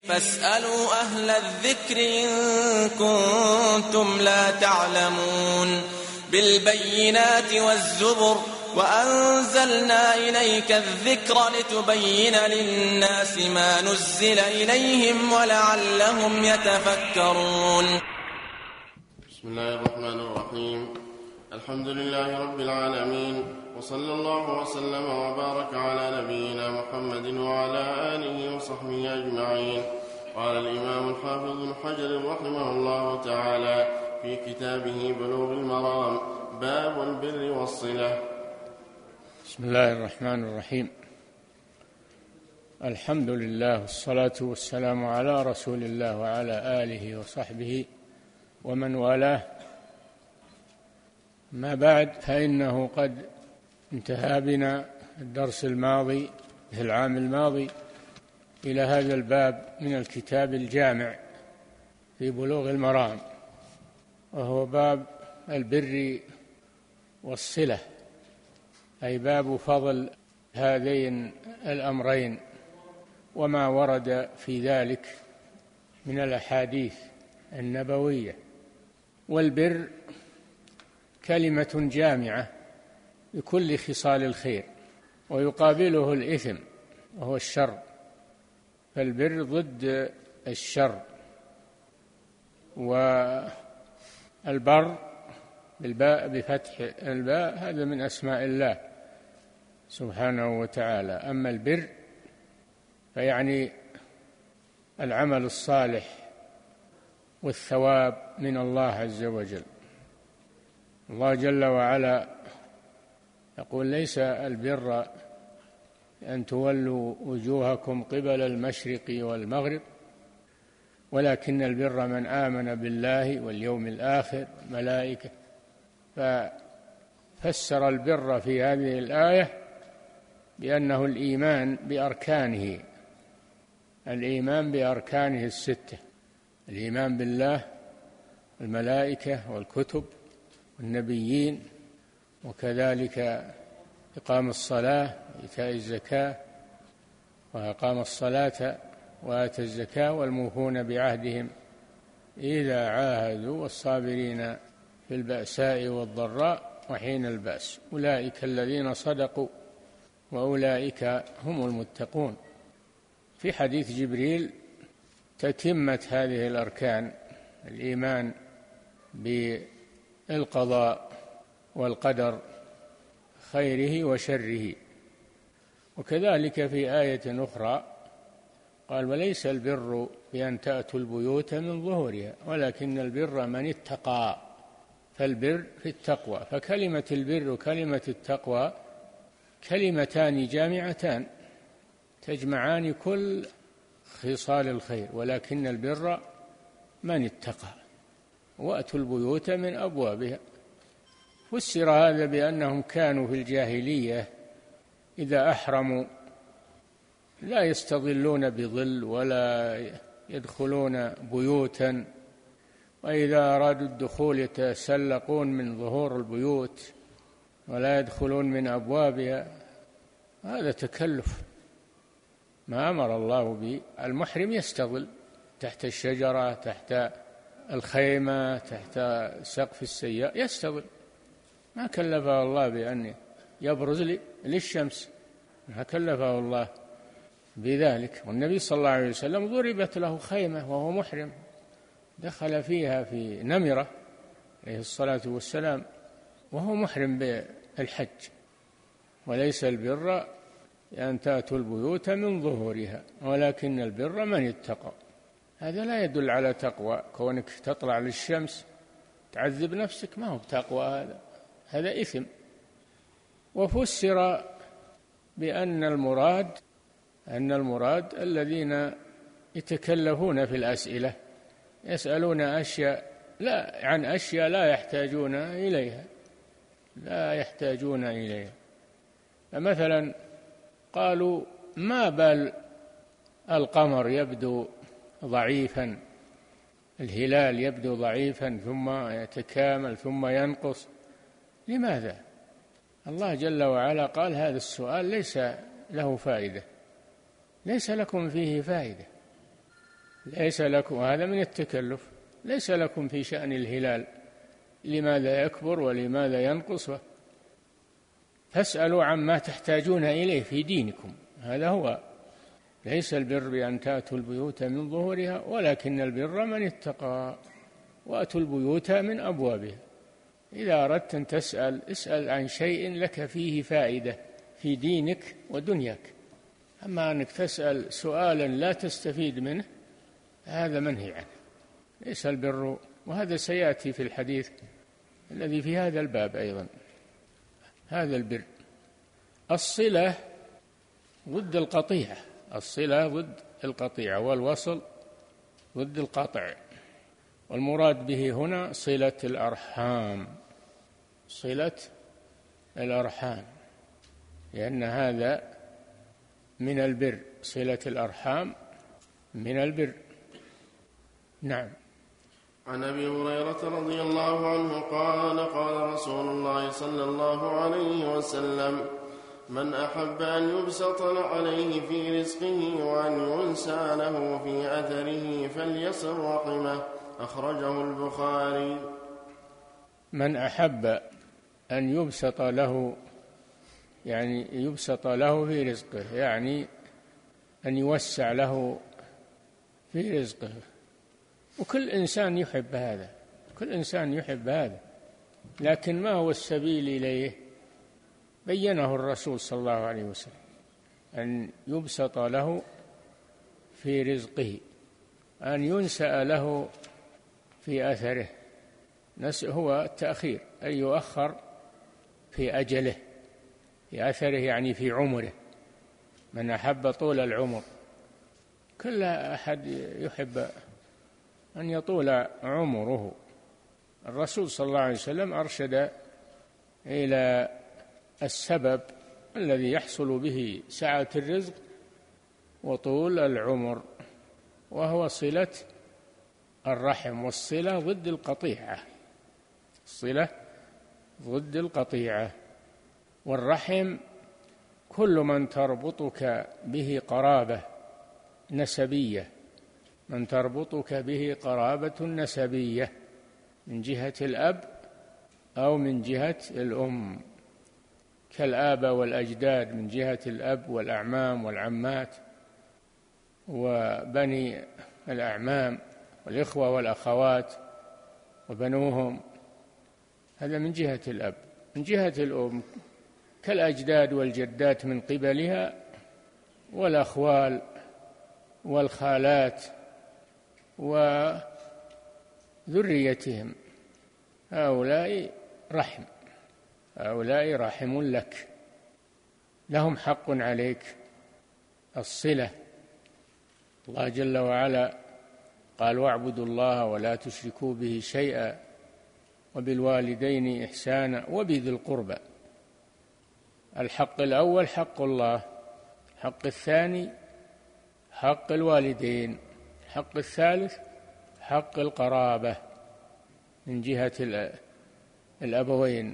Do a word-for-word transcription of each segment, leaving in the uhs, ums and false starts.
فاسألوا أهل الذكر إن كنتم لا تعلمون بالبينات والزبر وأنزلنا إليك الذكر لتبين للناس ما نزل إليهم ولعلهم يتفكرون. بسم الله الرحمن الرحيم. الحمد لله رب العالمين، وصلى الله وسلم وبارك على نبينا محمد وعلى آله وصحبه أجمعين. قال الإمام الحافظ ابن حجر رحمه الله تعالى في كتابه بلوغ المرام: باب البر والصلة. بسم الله الرحمن الرحيم. الحمد لله والصلاة والسلام على رسول الله وعلى آله وصحبه ومن والاه. ما بعد، فإنه قد انتهى بنا الدرس الماضي في العام الماضي إلى هذا الباب من الكتاب الجامع في بلوغ المرام، وهو باب البر والصلة، أي باب فضل هذين الأمرين وما ورد في ذلك من الأحاديث النبوية. والبر كلمة جامعة لكل خصال الخير، ويقابله الإثم وهو الشر، فالبر ضد الشر. والبر بالباء بفتح الباء هذا من أسماء الله سبحانه وتعالى. أما البر فيعني العمل الصالح والثواب من الله عز وجل. الله جل وعلا يقول: ليس البر أن تولوا وجوهكم قبل المشرق والمغرب ولكن البر من آمن بالله واليوم الآخر والملائكة. ففسر البر في هذه الآية بأنه الإيمان بأركانه، الإيمان بأركانه الستة: الإيمان بالله والملائكة والكتب والنبيين، وكذلك إقام الصلاة وإيتاء الزكاة، وأقام الصلاة وآتى الزكاة والموفون بعهدهم إذا عاهدوا والصابرين في البأساء والضراء وحين البأس أولئك الذين صدقوا وأولئك هم المتقون. في حديث جبريل تتمة هذه الأركان: الإيمان بالقضاء والقدر خيره وشره. وكذلك في آية أخرى قال: وليس البر بأن تأتوا البيوت من ظهورها ولكن البر من اتقى. فالبر في التقوى، فكلمة البر وكلمة التقوى كلمتان جامعتان تجمعان كل خصال الخير، ولكن البر من اتقى. وأتوا البيوت من أبوابها. فسر هذا بأنهم كانوا في الجاهلية إذا أحرموا لا يستظلون بظل ولا يدخلون بيوتا، وإذا أرادوا الدخول يتسلقون من ظهور البيوت ولا يدخلون من أبوابها. هذا تكلف ما أمر الله به. المحرم يستظل تحت الشجرة، تحت الخيمة، تحت سقف السيارة، يستظل. ما كلفه الله بأن يبرز للشمس، ما كلفه الله بذلك. والنبي صلى الله عليه وسلم ضربت له خيمة وهو محرم، دخل فيها في نمرة عليه الصلاة والسلام وهو محرم بالحج. وليس البر أن تأتوا البيوت من ظهورها ولكن البر من اتقى. هذا لا يدل على تقوى، كونك تطلع للشمس تعذب نفسك ما هو بتقوى، هذا هذا إثم. وفسر بأن المراد أن المراد الذين يتكلفون في الأسئلة، يسألون أشياء لا عن أشياء لا يحتاجون إليها لا يحتاجون إليها. فمثلا قالوا: ما بال القمر يبدو ضعيفا، الهلال يبدو ضعيفا ثم يتكامل ثم ينقص، لماذا؟ الله جل وعلا قال: هذا السؤال ليس له فائدة، ليس لكم فيه فائدة. ليس لكم، هذا من التكلف، ليس لكم في شأن الهلال لماذا يكبر ولماذا ينقص، فاسألوا عما تحتاجون إليه في دينكم. هذا هو، ليس البر بأن تأتوا البيوت من ظهورها ولكن البر من اتقى وأتوا البيوت من أبوابها. إذا أردت أن تسأل اسأل عن شيء لك فيه فائدة في دينك ودنياك، أما أنك تسأل سؤالا لا تستفيد منه هذا منهي عنه، ليس البر. وهذا سيأتي في الحديث الذي في هذا الباب أيضا. هذا البر. الصلة ضد القطيعة، الصلة ضد القطيعة، والوصل ضد القطع، والمراد به هنا صلة الأرحام، صلة الأرحام، لأن هذا من البر، صلة الأرحام من البر. نعم. عن أبي هريرة رضي الله عنه قال قال رسول الله صلى الله عليه وسلم: من أحب أن يبسط عليه في رزقه وأن ينسى له في أثره فليصل رحمه، أخرجه البخاري. من أحب أن يبسط له، يعني يبسط له في رزقه، يعني أن يوسع له في رزقه، وكل إنسان يحب هذا، كل إنسان يحب هذا، لكن ما هو السبيل إليه؟ بينه الرسول صلى الله عليه وسلم، أن يبسط له في رزقه، أن ينسأ له في أثره. نسأ هو التأخير، أن يؤخر في أجله، في أثره يعني في عمره. من أحب طول العمر، كل أحد يحب أن يطول عمره. الرسول صلى الله عليه وسلم أرشد إلى السبب الذي يحصل به سعة الرزق وطول العمر، وهو صلة الرحم، والصلة ضد القطيعة، الصلة ضد القطيعة. والرحم كل من تربطك به قرابة نسبية، من تربطك به قرابة نسبية من جهة الأب أو من جهة الأم، كالآباء والأجداد من جهة الأب، والأعمام والعمات وبني الأعمام والإخوة والأخوات وبنوهم، هذا من جهة الأب. من جهة الأم كالأجداد والجدات من قبلها، والأخوال والخالات وذريتهم، هؤلاء رحم، هؤلاء رحم لك، لهم حق عليك الصلة. الله جل وعلا قال: واعبدوا الله ولا تشركوا به شيئا وبالوالدين إحسانا وبذي القربى. الحق الأول حق الله، الحق الثاني حق الوالدين، الحق الثالث حق القرابة من جهة الأبوين،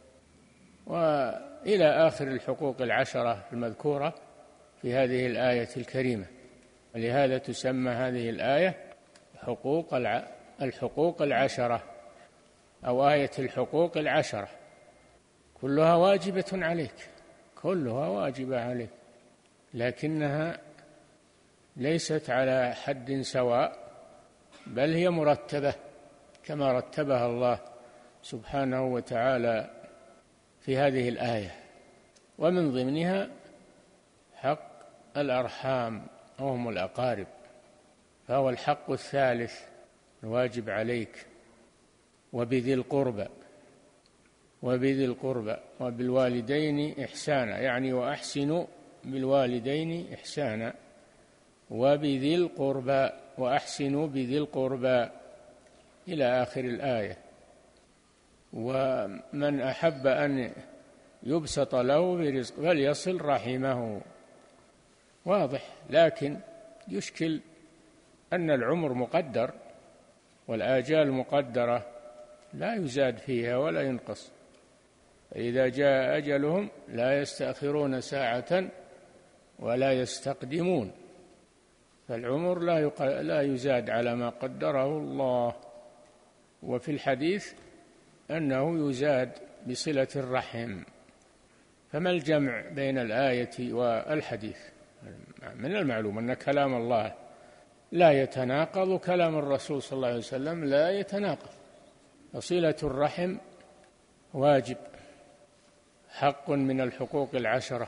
وإلى آخر الحقوق العشرة المذكورة في هذه الآية الكريمة. ولهذا تسمى هذه الآية حقوق الحقوق العشرة، أو آية الحقوق العشرة، كلها واجبة عليك، كلها واجبة عليك، لكنها ليست على حد سواء، بل هي مرتبة كما رتبها الله سبحانه وتعالى في هذه الآية. ومن ضمنها حق الأرحام وهم الأقارب، فهو الحق الثالث الواجب عليك. وبذي القربى، وبذي القربى وبالوالدين إحسانا، يعني وأحسنوا بالوالدين إحسانا، وبذي القربى وأحسنوا بذي القربى إلى آخر الآية. ومن أحب أن يبسط له برزق فليصل رحمه، واضح. لكن يشكل أن العمر مقدر والآجال مقدرة لا يزاد فيها ولا ينقص، فإذا جاء أجلهم لا يستأخرون ساعة ولا يستقدمون. فالعمر لا لا يزاد على ما قدره الله. وفي الحديث أنه يزاد بصلة الرحم. فما الجمع بين الآية والحديث؟ من المعلوم أن كلام الله لا يتناقض وكلام الرسول صلى الله عليه وسلم لا يتناقض. فصلة الرحم واجب، حق من الحقوق العشرة،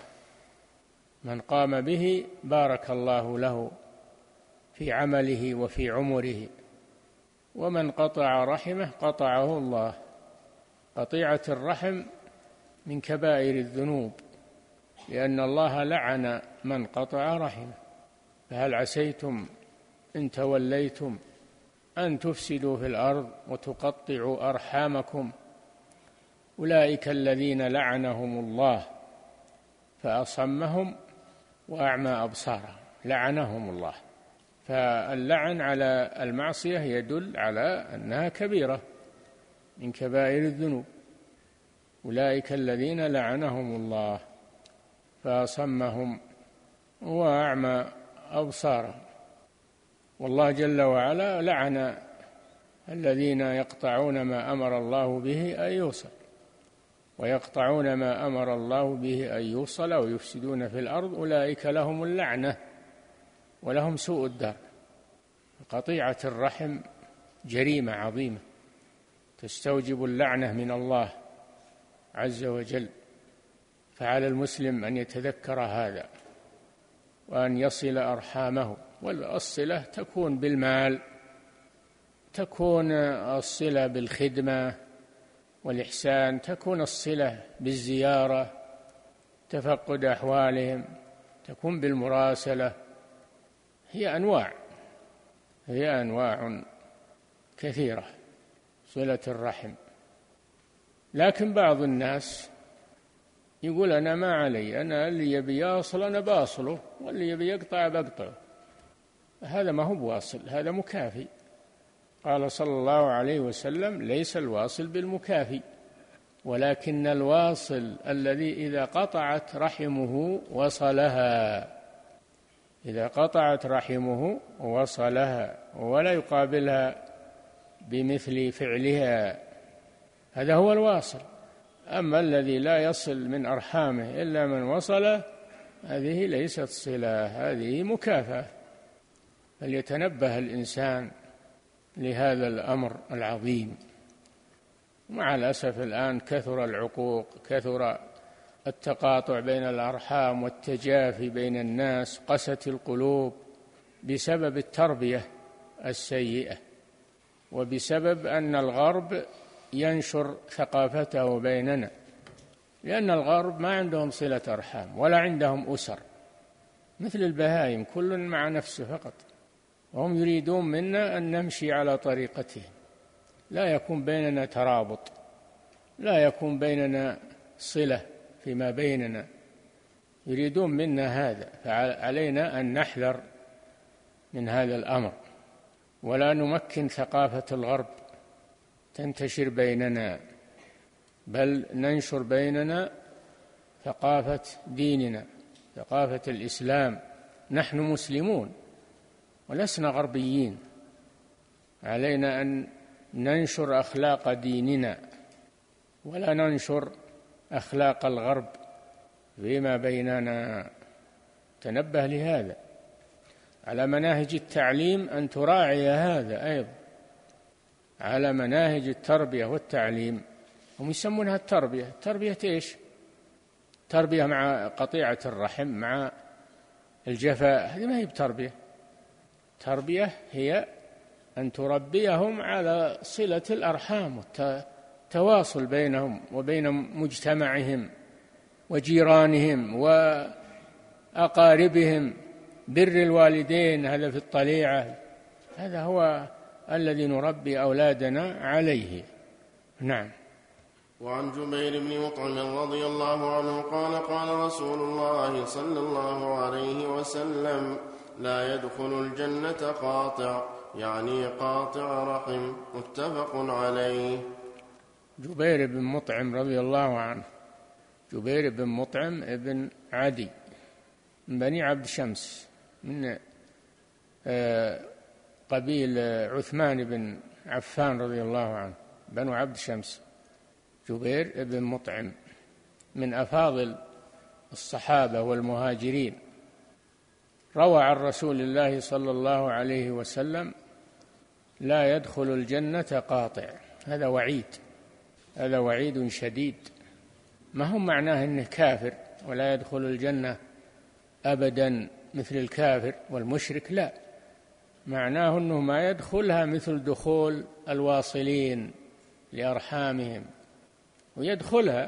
من قام به بارك الله له في عمله وفي عمره، ومن قطع رحمه قطعه الله. قطيعة الرحم من كبائر الذنوب، لأن الله لعن من قطع رحمه. فهل عسيتم إن توليتم أن تفسدوا في الأرض وتقطعوا أرحامكم أولئك الذين لعنهم الله فأصمهم وأعمى أبصارهم. لعنهم الله. فاللعن على المعصية يدل على أنها كبيرة من كبائر الذنوب. أولئك الذين لعنهم الله فأصمهم وأعمى أبصارهم. والله جل وعلا لعن الذين يقطعون ما أمر الله به أن يوصل، ويقطعون ما أمر الله به أن يوصل ويفسدون في الأرض أولئك لهم اللعنة ولهم سوء الدار. قطيعة الرحم جريمة عظيمة تستوجب اللعنة من الله عز وجل. فعلى المسلم أن يتذكر هذا وأن يصل أرحامه. والصلة تكون بالمال، تكون الصلة بالخدمة والإحسان، تكون الصلة بالزيارة، تفقد أحوالهم، تكون بالمراسلة. هي أنواع هي أنواع كثيرة صلة الرحم. لكن بعض الناس يقول أنا ما علي، أنا اللي يبي يصل أنا باصله، واللي يبي يقطع بقطعه. هذا ما هو بواصل، هذا مكافي. قال صلى الله عليه وسلم ليس الواصل بالمكافي، ولكن الواصل الذي إذا قطعت رحمه وصلها. إذا قطعت رحمه وصلها ولا يقابلها بمثل فعلها، هذا هو الواصل. أما الذي لا يصل من أرحامه إلا من وصله هذه ليست صلة، هذه مكافأة. فليتنبه الإنسان لهذا الأمر العظيم. مع الأسف الآن كثر العقوق، كثر التقاطع بين الأرحام والتجافي بين الناس، قست القلوب بسبب التربية السيئة، وبسبب أن الغرب ينشر ثقافته بيننا. لأن الغرب ما عندهم صلة أرحام ولا عندهم أسر، مثل البهائم كل مع نفسه فقط، وهم يريدون منا أن نمشي على طريقتهم، لا يكون بيننا ترابط، لا يكون بيننا صلة فيما بيننا، يريدون منا هذا. فعلينا أن نحذر من هذا الأمر، ولا نمكن ثقافة الغرب تنتشر بيننا، بل ننشر بيننا ثقافة ديننا، ثقافة الإسلام. نحن مسلمون ولسنا غربيين، علينا أن ننشر أخلاق ديننا ولا ننشر أخلاق الغرب فيما بيننا. تنبه لهذا. على مناهج التعليم أن تراعي هذا أيضا، على مناهج التربية والتعليم. هم يسمونها التربية. التربية إيش؟ تربية مع قطيعة الرحم، مع الجفاء، هذه ما هي بتربية. تربية هي أن تربيهم على صلة الأرحام والتواصل بينهم وبين مجتمعهم وجيرانهم وأقاربهم، بر الوالدين، هذا في الطليعة. هذا هو الذي نربي أولادنا عليه. نعم. وعن جبير بن مطعم رضي الله عنه قال قال رسول الله صلى الله عليه وسلم لا يدخل الجنة قاطع، يعني قاطع رحم. متفق عليه. جبير بن مطعم رضي الله عنه، جبير بن مطعم ابن عدي من بني عبد شمس، من قبيل عثمان بن عفان رضي الله عنه، بنو عبد شمس، جبير بن مطعم من أفاضل الصحابة والمهاجرين، روى عن رسول الله صلى الله عليه وسلم: لا يدخل الجنة قاطع. هذا وعيد، هذا وعيد شديد. ما هو معناه أنه كافر ولا يدخل الجنة أبدا مثل الكافر والمشرك، لا، معناه أنه ما يدخلها مثل دخول الواصلين لأرحامهم، ويدخلها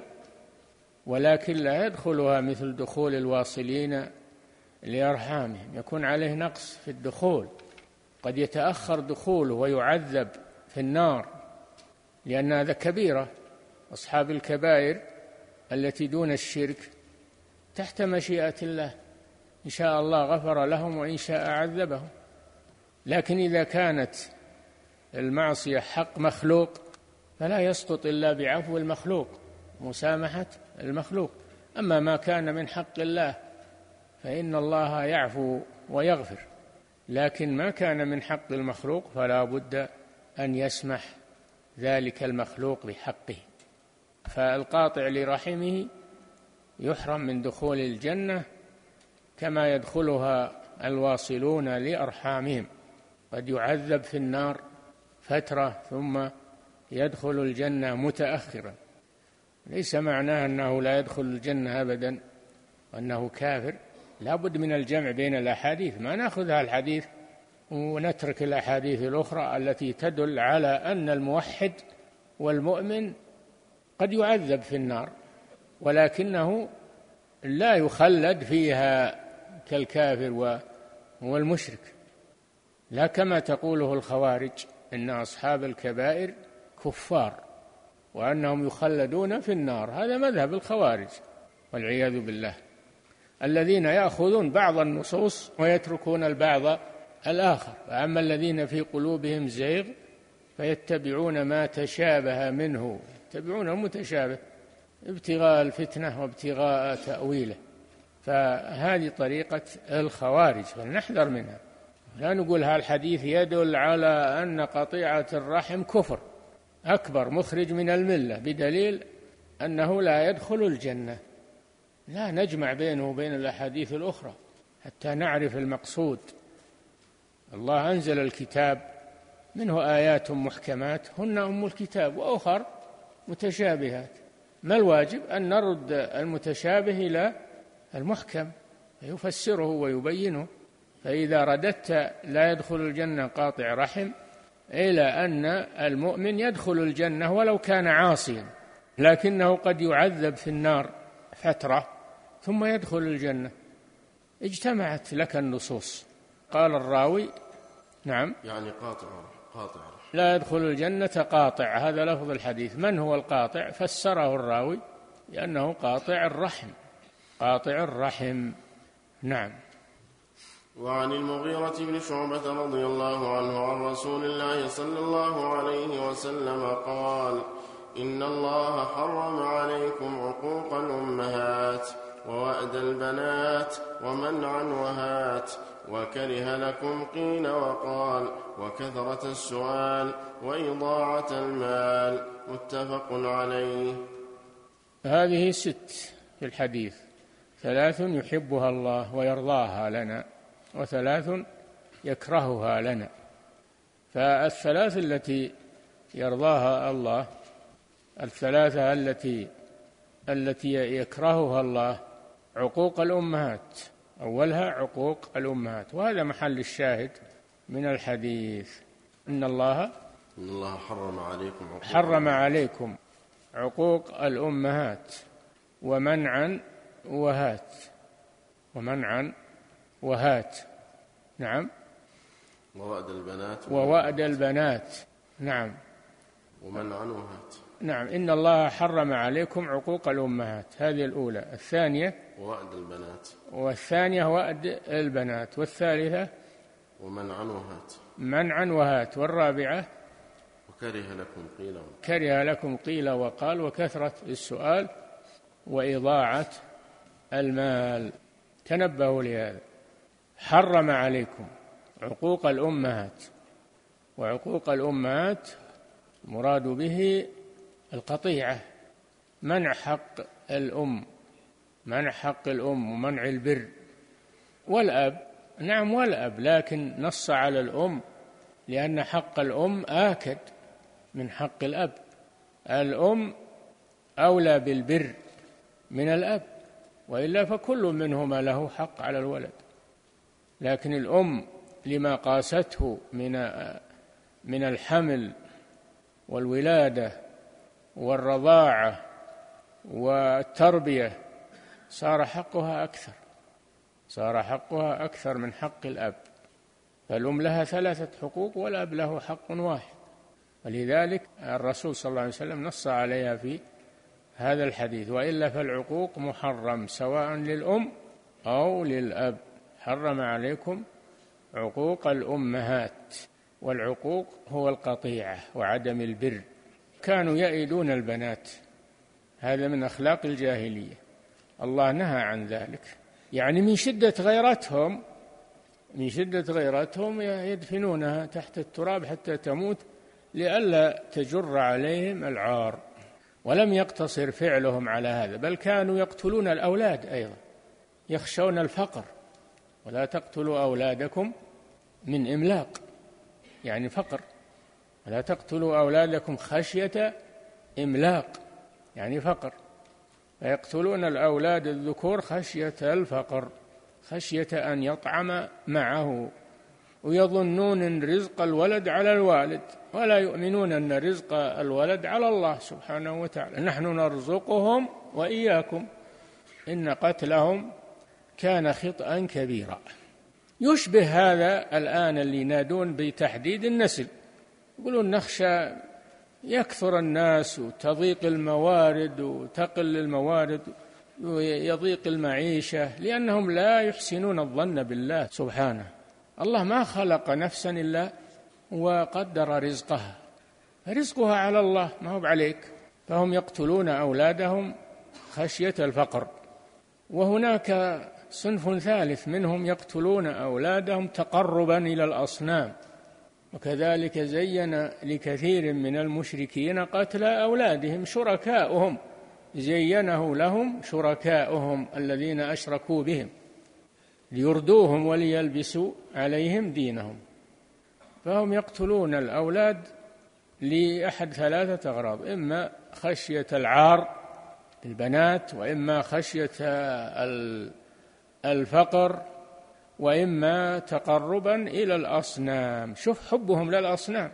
ولكن لا يدخلها مثل دخول الواصلين لأرحامهم، يكون عليه نقص في الدخول، قد يتأخر دخوله ويعذب في النار، لأن هذا كبيرة. أصحاب الكبائر التي دون الشرك تحت مشيئة الله، إن شاء الله غفر لهم وإن شاء عذبهم. لكن إذا كانت المعصية حق مخلوق فلا يسقط إلا بعفو المخلوق، مسامحة المخلوق. أما ما كان من حق الله فإن الله يعفو ويغفر، لكن ما كان من حق المخلوق فلا بد أن يسمح ذلك المخلوق بحقه. فالقاطع لرحمه يحرم من دخول الجنة كما يدخلها الواصلون لأرحامهم، قد يعذب في النار فترة ثم يدخل الجنة متأخرا. ليس معناه أنه لا يدخل الجنة أبدا وأنه كافر، لا بد من الجمع بين الأحاديث، ما نأخذها الحديث ونترك الأحاديث الأخرى التي تدل على أن الموحد والمؤمن قد يعذب في النار ولكنه لا يخلد فيها كالكافر والمشرك، لا كما تقوله الخوارج إن أصحاب الكبائر كفار وأنهم يخلدون في النار. هذا مذهب الخوارج والعياذ بالله، الذين يأخذون بعض النصوص ويتركون البعض الآخر. فأما الذين في قلوبهم زيغ فيتبعون ما تشابه منه، يتبعون المتشابه ابتغاء الفتنة وابتغاء تأويله. فهذه طريقة الخوارج فلنحذر منها، لا نقول هالحديث يدل على أن قطيعة الرحم كفر أكبر مخرج من الملة بدليل أنه لا يدخل الجنة. لا، نجمع بينه وبين الأحاديث الأخرى حتى نعرف المقصود. الله أنزل الكتاب منه آيات محكمات هن أم الكتاب وأخر متشابهات، ما الواجب؟ أن نرد المتشابه إلى المحكم يفسره ويبينه. فإذا رددت لا يدخل الجنة قاطع رحم إلى أن المؤمن يدخل الجنة ولو كان عاصيا، لكنه قد يعذب في النار فترة ثم يدخل الجنة، اجتمعت لك النصوص. قال الراوي: نعم، يعني قاطع قاطع لا يدخل الجنة قاطع، هذا لفظ الحديث. من هو القاطع؟ فسره الراوي لأنه قاطع الرحم، قاطع الرحم. نعم. وعن المغيرة بن شعبة رضي الله عنه عن رسول الله صلى الله عليه وسلم قال: إن الله حرم عليكم عقوق الأمهات ووأد البنات ومنع وهات، وكره لكم قيل وقال وكثرة السؤال وإضاعة المال، متفق عليه. هذه ست في الحديث: ثلاث يحبها الله ويرضاها لنا، وثلاث يكرهها لنا. فالثلاث التي يرضاها الله، الثلاثة التي التي يكرهها الله: عقوق الأمهات، أولها عقوق الأمهات، وهذا محل الشاهد من الحديث. إن الله إن الله حرم عليكم عقوق حرم عليكم عقوق الأمهات ومنعا وهات، ومنعا وهات، نعم، ووأد البنات ووأد البنات، نعم، ومنعا وهات، نعم. إن الله حرم عليكم عقوق الأمهات، هذه الأولى. الثانية ووأد البنات، والثانية وأد البنات، والثالثة ومنعا وهات، منعا وهات، والرابعة وكره لكم قيل وقال. كره لكم قيل وقال، وكثرة السؤال وإضاعة المال. تنبهوا لهذا. حرم عليكم عقوق الأمهات. وعقوق الأمهات مراد به القطيعة، منع حق الأم، منع حق الأم ومنع البر. والأب نعم والأب، لكن نص على الأم لأن حق الأم آكد من حق الأب. الأم أولى بالبر من الأب، وإلا فكل منهما له حق على الولد، لكن الأم لما قاسته من من الحمل والولادة والرضاعة والتربية صار حقها أكثر، صار حقها أكثر من حق الأب. فالأم لها ثلاثة حقوق والأب له حق واحد، ولذلك الرسول صلى الله عليه وسلم نص عليها في هذا الحديث: وإلا فالعقوق محرم سواء للأم أو للأب، حرم عليكم عقوق الأمهات. والعقوق هو القطيعة وعدم البر. كانوا يئدون البنات، هذا من أخلاق الجاهلية، الله نهى عن ذلك، يعني من شدة غيرتهم من شدة غيرتهم يدفنونها تحت التراب حتى تموت لئلا تجر عليهم العار. ولم يقتصر فعلهم على هذا، بل كانوا يقتلون الأولاد أيضا، يخشون الفقر. ولا تقتلوا أولادكم من إملاق، يعني فقر. ولا تقتلوا أولادكم خشية إملاق، يعني فقر. فيقتلون الأولاد الذكور خشية الفقر، خشية أن يطعم معه، ويظنون أن رزق الولد على الوالد، ولا يؤمنون أن رزق الولد على الله سبحانه وتعالى. نحن نرزقهم وإياكم إن قتلهم كان خطأ كبيرا. يشبه هذا الآن اللي ينادون بتحديد النسل، يقولون نخشى يكثر الناس وتضيق الموارد وتقل الموارد ويضيق المعيشة، لأنهم لا يحسنون الظن بالله سبحانه. الله ما خلق نفسا إلا وقدر رزقها، رزقها على الله ما هو عليك. فهم يقتلون أولادهم خشية الفقر. وهناك صنف ثالث منهم يقتلون أولادهم تقربا إلى الأصنام، وكذلك زين لكثير من المشركين قتل أولادهم شركاؤهم، زينه لهم شركاؤهم الذين أشركوا بهم ليردوهم وليلبسوا عليهم دينهم. فهم يقتلون الأولاد لأحد ثلاثة أغراض: إما خشية العار البنات، وإما خشية الفقر، وإما تقربا إلى الأصنام. شوف حبهم للأصنام،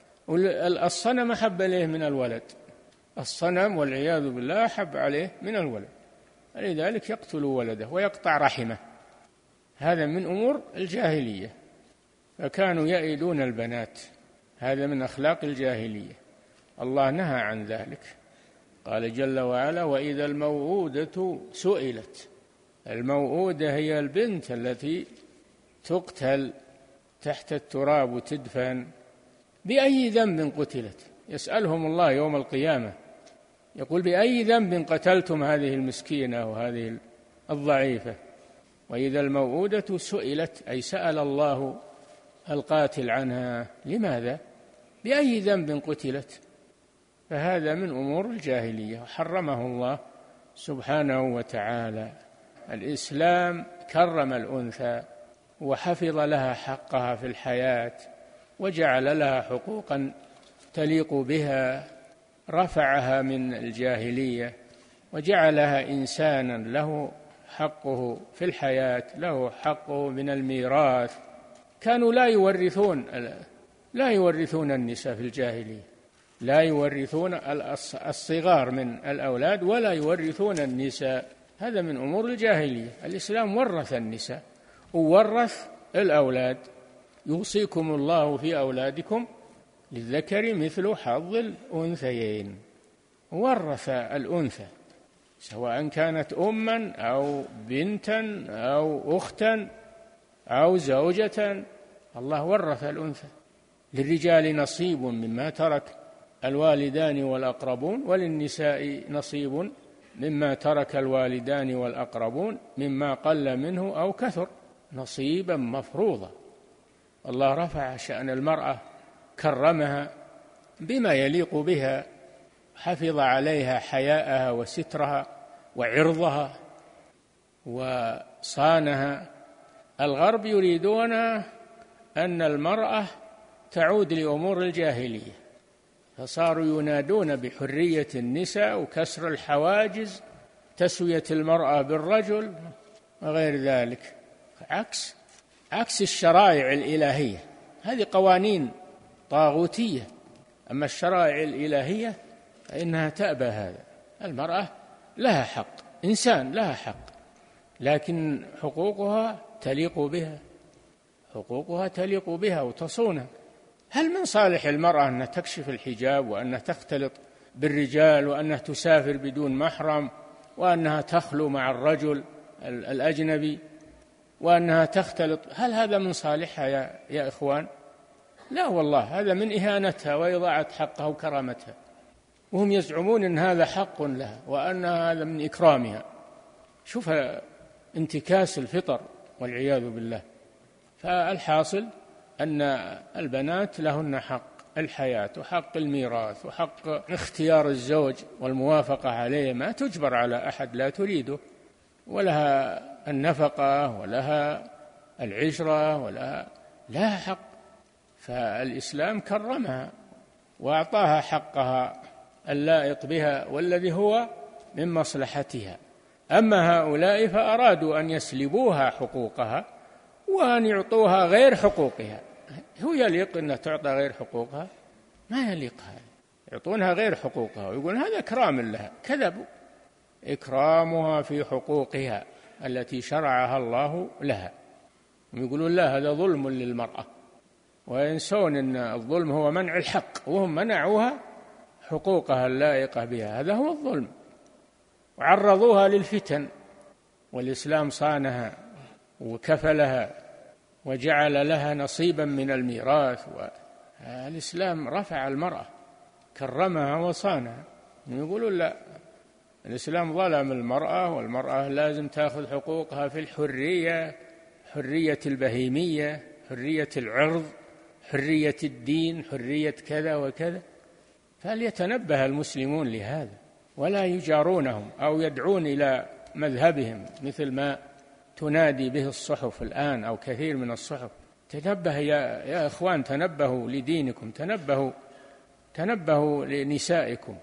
الصنم أحب إليه من الولد، الصنم والعياذ بالله أحب عليه من الولد، لذلك يقتل ولده ويقطع رحمه. هذا من أمور الجاهلية، فكانوا يئدون البنات، هذا من أخلاق الجاهلية، الله نهى عن ذلك. قال جل وعلا: وإذا الموءودة سئلت. الموءودة هي البنت التي تقتل تحت التراب وتدفن، بأي ذنب قتلت؟ يسألهم الله يوم القيامة، يقول: بأي ذنب قتلتم هذه المسكينة وهذه الضعيفة؟ وإذا الموءودة سئلت، أي سأل الله القاتل عنها، لماذا؟ بأي ذنب قتلت؟ فهذا من أمور الجاهلية وحرمه الله سبحانه وتعالى. الإسلام كرم الأنثى وحفظ لها حقها في الحياة، وجعل لها حقوقا تليق بها، رفعها من الجاهلية وجعلها إنسانا له حقه في الحياة، له حقه من الميراث. كانوا لا يورثون لا يورثون النساء في الجاهلية، لا يورثون الصغار من الأولاد ولا يورثون النساء، هذا من أمور الجاهلية. الإسلام ورث النساء وورث الأولاد: يوصيكم الله في أولادكم للذكر مثل حظ الأنثيين. ورث الأنثى سواء كانت أما أو بنتا أو أختا أو زوجة، الله ورث الأنثى. للرجال نصيب مما ترك الوالدان والأقربون، وللنساء نصيب مما ترك الوالدان والأقربون مما قل منه أو كثر، نصيبا مفروضا. الله رفع شأن المرأة، كرمها بما يليق بها، حفظ عليها حياءها وسترها وعرضها وصانها. الغرب يريدون أن المرأة تعود لأمور الجاهلية، فصاروا ينادون بحرية النساء وكسر الحواجز، تسوية المرأة بالرجل وغير ذلك، عكس عكس الشرائع الإلهية. هذه قوانين طاغوتية، أما الشرائع الإلهية فإنها تأبى هذا. المرأة لها حق، إنسان لها حق، لكن حقوقها تليق بها، حقوقها تليق بها وتصونها. هل من صالح المرأة أنها تكشف الحجاب وأنها تختلط بالرجال وأنها تسافر بدون محرم وأنها تخلو مع الرجل الأجنبي وأنها تختلط؟ هل هذا من صالحها يا, يا إخوان؟ لا والله، هذا من إهانتها وإضاعة حقها وكرامتها، وهم يزعمون أن هذا حق لها وأن هذا من إكرامها. شوف انتكاس الفطر والعياذ بالله. فالحاصل أن البنات لهن حق الحياة وحق الميراث وحق اختيار الزوج والموافقة عليه، ما تجبر على أحد لا تريده، ولها النفقة ولها العشرة ولها لها حق. فالإسلام كرمها وأعطاها حقها اللائق بها والذي هو من مصلحتها. أما هؤلاء فأرادوا أن يسلبوها حقوقها وأن يعطوها غير حقوقها. هو يليق أن تعطى غير حقوقها؟ ما يليق هذا، يعطونها غير حقوقها ويقولون هذا إكرام لها. كذبوا، إكرامها في حقوقها التي شرعها الله لها، ويقولون لا هذا ظلم للمرأة، وينسون أن الظلم هو منع الحق، وهم منعوها حقوقها اللائقة بها، هذا هو الظلم. وعرضوها للفتن، والإسلام صانها وكفلها وجعل لها نصيبا من الميراث. والإسلام رفع المرأة، كرمها وصانها. يقولون لا، الإسلام ظلم المرأة، والمرأة لازم تأخذ حقوقها في الحرية، حرية البهيمية، حرية العرض، حرية الدين، حرية كذا وكذا. فليتنبه المسلمون لهذا ولا يجارونهم أو يدعون إلى مذهبهم مثل ما تنادي به الصحف الآن أو كثير من الصحف. تنبه يا, يا إخوان، تنبهوا لدينكم، تنبهوا تنبهوا لنسائكم.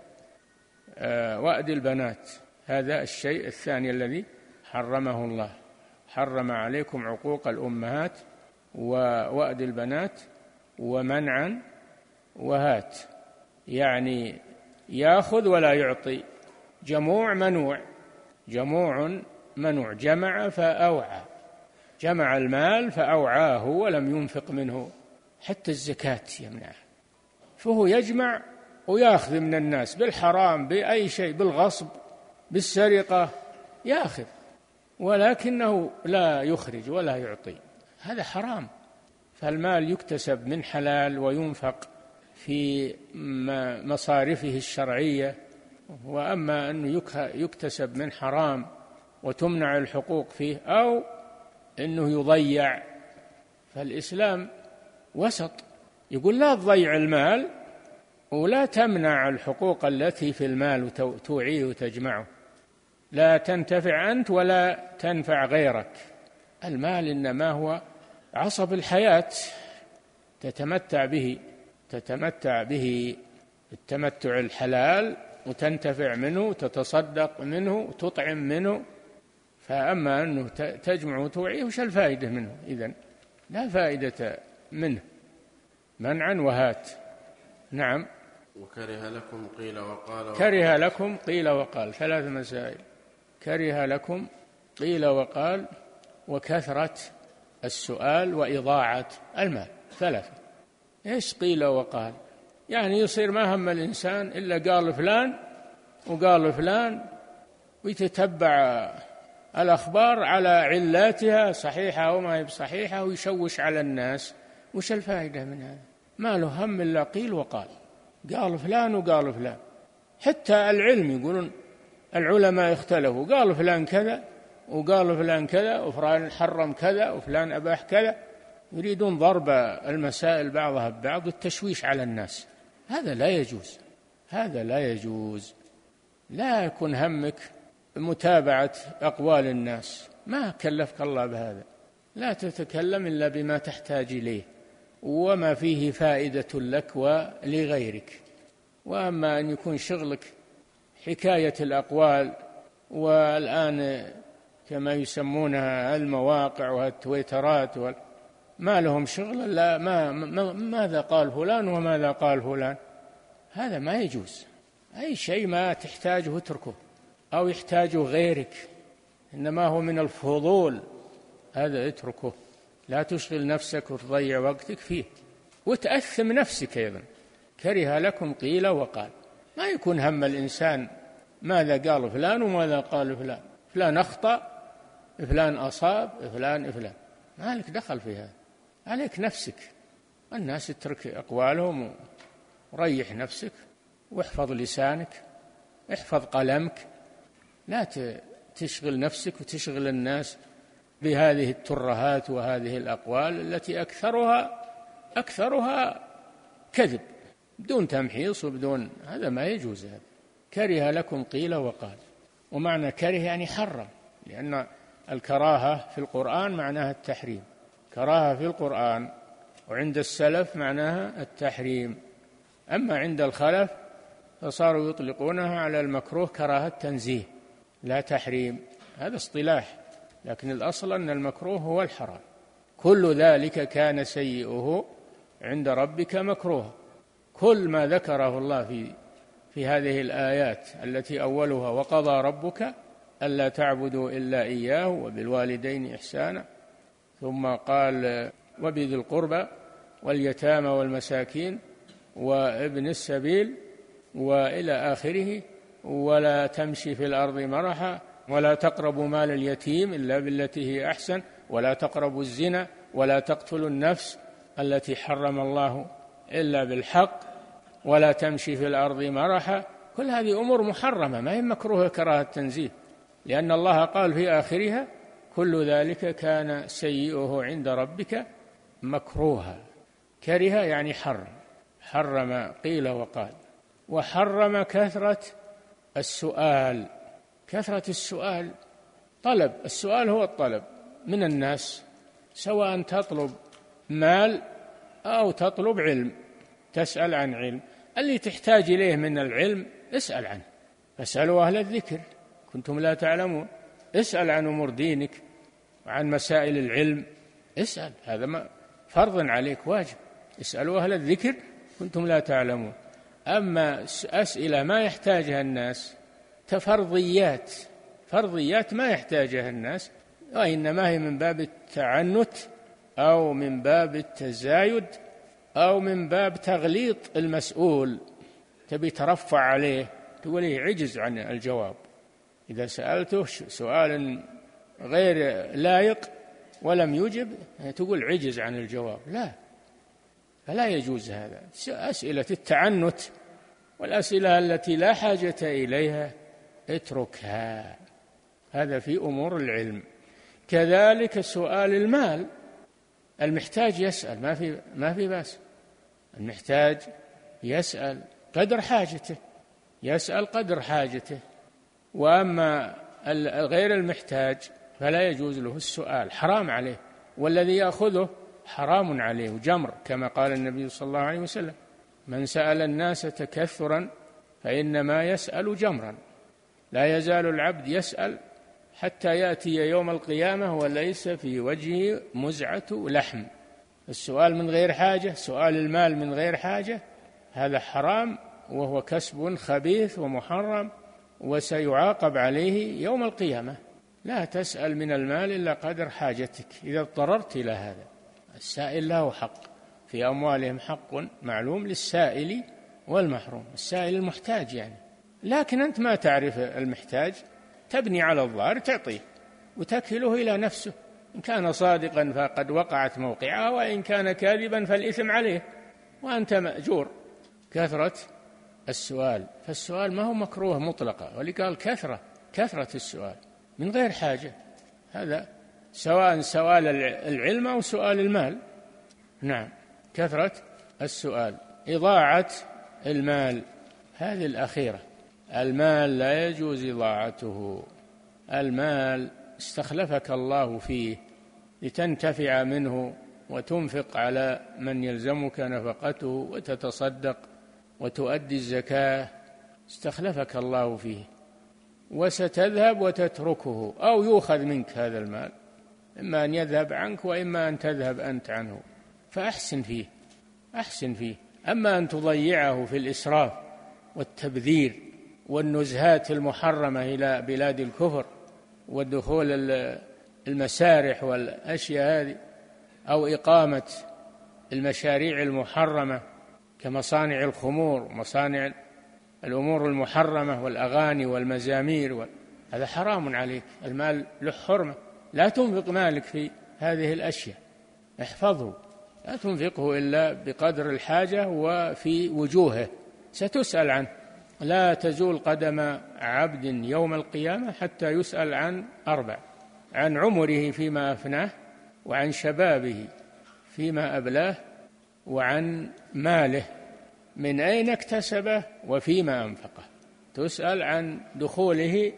آه وأد البنات هذا الشيء الثاني الذي حرمه الله، حرم عليكم عقوق الأمهات ووأد البنات ومنعا وهات، يعني يأخذ ولا يعطي، جموع منوع، جموع منوع، جمع فأوعى، جمع المال فأوعاه ولم ينفق منه، حتى الزكاة يمنعه، فهو يجمع ويأخذ من الناس بالحرام بأي شيء، بالغصب بالسرقة يأخذ، ولكنه لا يخرج ولا يعطي، هذا حرام. فالمال يكتسب من حلال وينفق في مصارفه الشرعية، وأما أنه يكتسب من حرام وتمنع الحقوق فيه أو أنه يضيع، فالإسلام وسط، يقول لا تضيع المال ولا تمنع الحقوق التي في المال وتوعيه وتجمعه، لا تنتفع أنت ولا تنفع غيرك. المال إنما هو عصب الحياة، تتمتع به تتمتع به التمتع الحلال وتنتفع منه وتتصدق منه وتطعم منه. فأما أنه تجمع وتوعيه وش الفائدة منه؟ إذن لا فائدة منه، منعا وهات. نعم. وكره لكم قيل وقال كره لكم قيل وقال، ثلاث مسائل: كره لكم قيل وقال وكثرة السؤال وإضاعة المال، ثلاثة. إيش قيل وقال؟ يعني يصير ما هم الإنسان إلا قال فلان وقال فلان، ويتتبع الأخبار على علاتها صحيحة أو ما هي بصحيحة ويشوش على الناس. وش الفائدة من هذا؟ ما له هم إلا قيل وقال، قال فلان وقال فلان. حتى العلم يقولون العلماء اختلفوا، قال فلان كذا وقال فلان كذا، وفلان حرم كذا وفلان أباح كذا، يريدون ضرب المسائل بعضها ببعض والتشويش على الناس. هذا لا يجوز، هذا لا يجوز. لا يكون همك متابعة أقوال الناس، ما كلفك الله بهذا. لا تتكلم إلا بما تحتاج إليه وما فيه فائدة لك ولغيرك. وأما أن يكون شغلك حكاية الأقوال، والآن كما يسمونها المواقع والتويترات، ما لهم شغل إلا ما ماذا قال فلان وماذا قال فلان. هذا ما يجوز. أي شيء ما تحتاجه اتركه، أو يحتاجه غيرك، إنما هو من الفضول، هذا اتركه. لا تشغل نفسك وتضيع وقتك فيه وتأثم نفسك أيضا. كره لكم قيل وقال. ما يكون هم الإنسان ماذا قال فلان وماذا قال فلان، فلان أخطأ، فلان أصاب، فلان فلان ما لك دخل في هذا. عليك نفسك، الناس اترك أقوالهم وريح نفسك، واحفظ لسانك، احفظ قلمك. لا تشغل نفسك وتشغل الناس بهذه الترهات وهذه الأقوال التي أكثرها أكثرها كذب بدون تمحيص وبدون، هذا ما يجوز. هذا كره لكم قيل وقال. ومعنى كره يعني حرم، لأن الكراهة في القرآن معناها التحريم. كراهة في القرآن وعند السلف معناها التحريم. أما عند الخلف فصاروا يطلقونها على المكروه كراهة تنزيه لا تحريم، هذا اصطلاح، لكن الأصل أن المكروه هو الحرام. كل ذلك كان سيئه عند ربك مكروه. كل ما ذكره الله في في هذه الآيات التي أولها وقضى ربك ألا تعبدوا إلا إياه وبالوالدين إحسانا، ثم قال وبذي القربى واليتامى والمساكين وابن السبيل وإلى آخره، ولا تمشي في الأرض مرحا ولا تقربوا مال اليتيم إلا بالتي هي أحسن ولا تقربوا الزنا ولا تقتلوا النفس التي حرم الله إلا بالحق ولا تمشي في الأرض مرحا. كل هذه أمور محرمة، ما هي مكروهة كراهة تنزيه، لأن الله قال في آخرها كل ذلك كان سيئه عند ربك مكروها. كره يعني حرم، حرم قيل وقال. وحرم كثرة السؤال. كثرة السؤال طلب، السؤال هو الطلب من الناس، سواء تطلب مال أو تطلب علم، تسأل عن علم. اللي تحتاج إليه من العلم اسأل عنه، فاسألوا أهل الذكر كنتم لا تعلمون. اسأل عن أمور دينك وعن مسائل العلم، اسأل، هذا ما فرض عليك واجب. اسألوا أهل الذكر كنتم لا تعلمون. أما أسئلة ما يحتاجها الناس تفرضيات، فرضيات ما يحتاجها الناس، وإنما هي من باب التعنت أو من باب التزايد أو من باب تغليط المسؤول، تبي ترفع عليه تقول لي عجز عن الجواب. إذا سألته سؤال غير لائق ولم يجب تقول عجز عن الجواب، لا، فلا يجوز هذا. أسئلة التعنت والأسئلة التي لا حاجة إليها اتركها، هذا في أمور العلم. كذلك سؤال المال، المحتاج يسأل، ما في ما في بأس، المحتاج يسأل قدر حاجته، يسأل قدر حاجته. وأما غير المحتاج فلا يجوز له السؤال، حرام عليه، والذي يأخذه حرام عليه جمر، كما قال النبي صلى الله عليه وسلم من سأل الناس تكثرا فإنما يسأل جمرا. لا يزال العبد يسأل حتى يأتي يوم القيامة وليس في وجهه مزعة لحم. السؤال من غير حاجة، سؤال المال من غير حاجة، هذا حرام وهو كسب خبيث ومحرم وسيعاقب عليه يوم القيامة. لا تسأل من المال إلا قدر حاجتك إذا اضطررت إلى هذا. السائل له حق، في أموالهم حق معلوم للسائل والمحروم، السائل المحتاج يعني. لكن أنت ما تعرف المحتاج، تبني على الظاهر تعطيه وتكله إلى نفسه، إن كان صادقا فقد وقعت موقعه، وإن كان كاذبا فالإثم عليه وأنت مأجور. كثرة السؤال، فالسؤال ما هو مكروه مطلقا، ولقال كثرة كثرة السؤال من غير حاجة، هذا سواء سؤال العلم أو سؤال المال نعم، كثرة السؤال. إضاعة المال هذه الأخيرة، المال لا يجوز إضاعته. المال استخلفك الله فيه لتنتفع منه وتنفق على من يلزمك نفقته وتتصدق وتؤدي الزكاة، استخلفك الله فيه، وستذهب وتتركه أو يؤخذ منك هذا المال، إما أن يذهب عنك وإما أن تذهب أنت عنه، فأحسن فيه، أحسن فيه. أما أن تضيعه في الإسراف والتبذير والنزهات المحرمة إلى بلاد الكفر والدخول المسارح والأشياء هذه، أو إقامة المشاريع المحرمة كمصانع الخمور ومصانع الأمور المحرمة والأغاني والمزامير، هذا حرام عليك، المال له حرمة، لا تنفق مالك في هذه الأشياء، احفظه، لا تنفقه إلا بقدر الحاجة وفي وجوهه، ستسأل عنه. لا تزول قدم عبد يوم القيامة حتى يسأل عن أربع: عن عمره فيما أفناه، وعن شبابه فيما أبلاه، وعن ماله من أين اكتسبه وفيما أنفقه. تسأل عن دخوله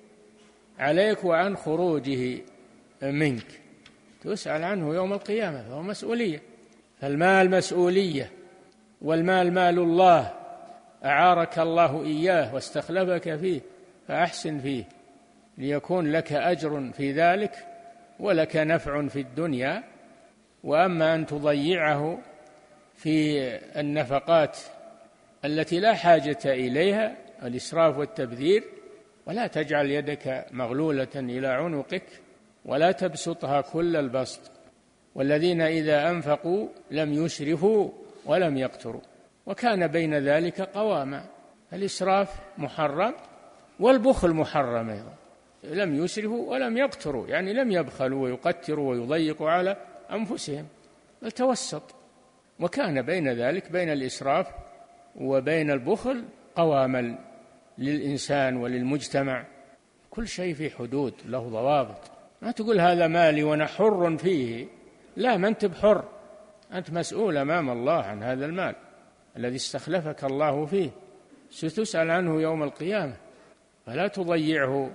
عليك وعن خروجه منك، تسأل عنه يوم القيامة، فهو مسؤولية. فالمال مسؤولية، والمال مال الله أعارك الله إياه واستخلفك فيه، فأحسن فيه ليكون لك أجر في ذلك ولك نفع في الدنيا. وأما أن تضيعه في النفقات التي لا حاجة إليها، الإسراف والتبذير، ولا تجعل يدك مغلولة إلى عنقك ولا تبسطها كل البسط، والذين إذا أنفقوا لم يسرفوا ولم يقتروا وكان بين ذلك قواما. الإسراف محرم والبخل محرم أيضا، لم يسرفوا ولم يقتروا، يعني لم يبخلوا ويقتروا ويضيقوا على أنفسهم، بل توسط، وكان بين ذلك، بين الإسراف وبين البخل، قواما للإنسان وللمجتمع. كل شيء في حدود، له ضوابط. ما تقول هذا مالي وأنا حر فيه، لا، ما أنت بحر، أنت مسؤول أمام الله عن هذا المال الذي استخلفك الله فيه، ستسأل عنه يوم القيامة، فلا تضيعه.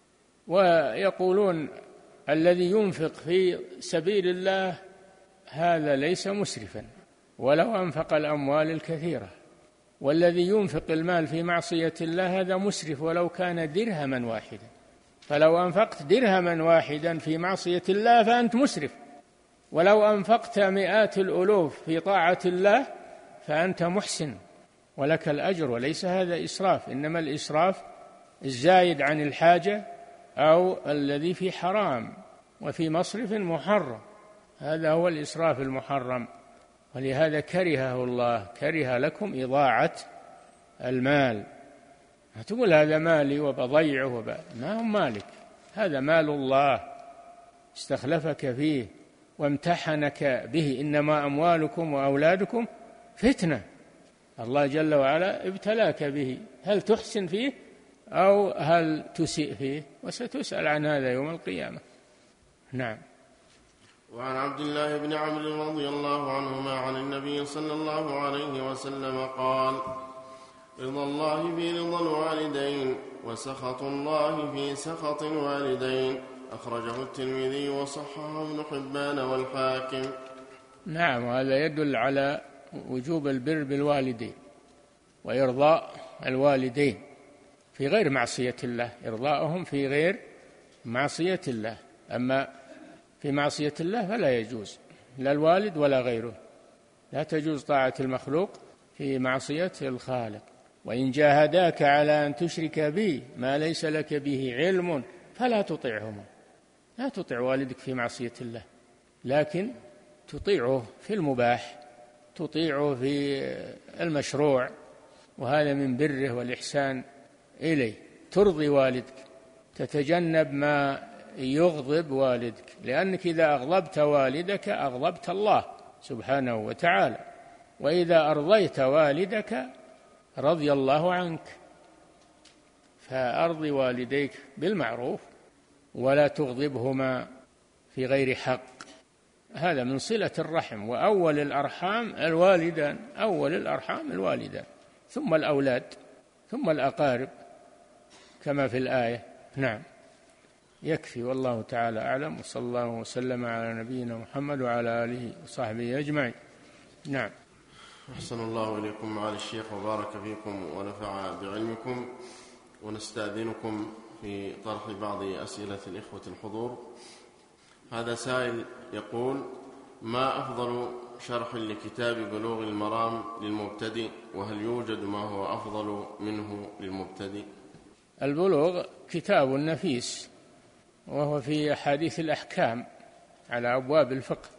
ويقولون الذي ينفق في سبيل الله هذا ليس مسرفا ولو أنفق الأموال الكثيرة، والذي ينفق المال في معصية الله هذا مسرف ولو كان درهما واحدا. فلو أنفقت درهما واحدا في معصية الله فأنت مسرف، ولو أنفقت مئات الألوف في طاعة الله فأنت محسن ولك الأجر، وليس هذا إسراف. إنما الإسراف الزايد عن الحاجة أو الذي في حرام وفي مصرف محرم، هذا هو الإسراف المحرم. ولهذا كرهه الله، كره لكم إضاعة المال. تقول هذا مالي وبضيعه وب... ما هو مالك، هذا مال الله استخلفك فيه وامتحنك به. إنما أموالكم وأولادكم فتنة، الله جل وعلا ابتلاك به، هل تحسن فيه أو هل تسيء فيه، وستسأل عن هذا يوم القيامة. نعم. وعن عبد الله بن عمرو رضي الله عنهما عن النبي صلى الله عليه وسلم قال: رضا الله في رضا الوالدين، وسخط الله في سخط الوالدين. أخرجه الترمذي وصححه ابن حبان والحاكم. نعم، وهذا يدل على وجوب البر بالوالدين وإرضاء الوالدين في غير معصية الله، إرضاءهم في غير معصية الله. أما في معصية الله فلا يجوز، لا الوالد ولا غيره، لا تجوز طاعة المخلوق في معصية الخالق. وإن جاهداك على أن تشرك بي ما ليس لك به علم فلا تطعهما، لا تطع والدك في معصية الله، لكن تطيعه في المباح، تطيعه في المشروع، وهذا من بره والإحسان إليه. ترضي والدك، تتجنب ما يغضب والدك، لأنك إذا أغضبت والدك أغضبت الله سبحانه وتعالى، وإذا أرضيت والدك رضي الله عنك. فأرضي والديك بالمعروف ولا تغضبهما في غير حق. هذا من صلة الرحم، وأول الأرحام الوالدان، أول الأرحام الوالدان، ثم الأولاد، ثم الأقارب كما في الآية. نعم. يكفي، والله تعالى أعلم، وصلى الله وسلم على نبينا محمد وعلى آله وصحبه أجمعين. نعم. أحسن الله إليكم معالي الشيخ وبارك فيكم ونفع بعلمكم، ونستأذنكم في طرح بعض أسئلة الإخوة الحضور. هذا سائل يقول: ما أفضل شرح لكتاب بلوغ المرام للمبتدئ، وهل يوجد ما هو أفضل منه للمبتدئ؟ البلوغ كتاب نفيس، وهو في أحاديث الأحكام على أبواب الفقه،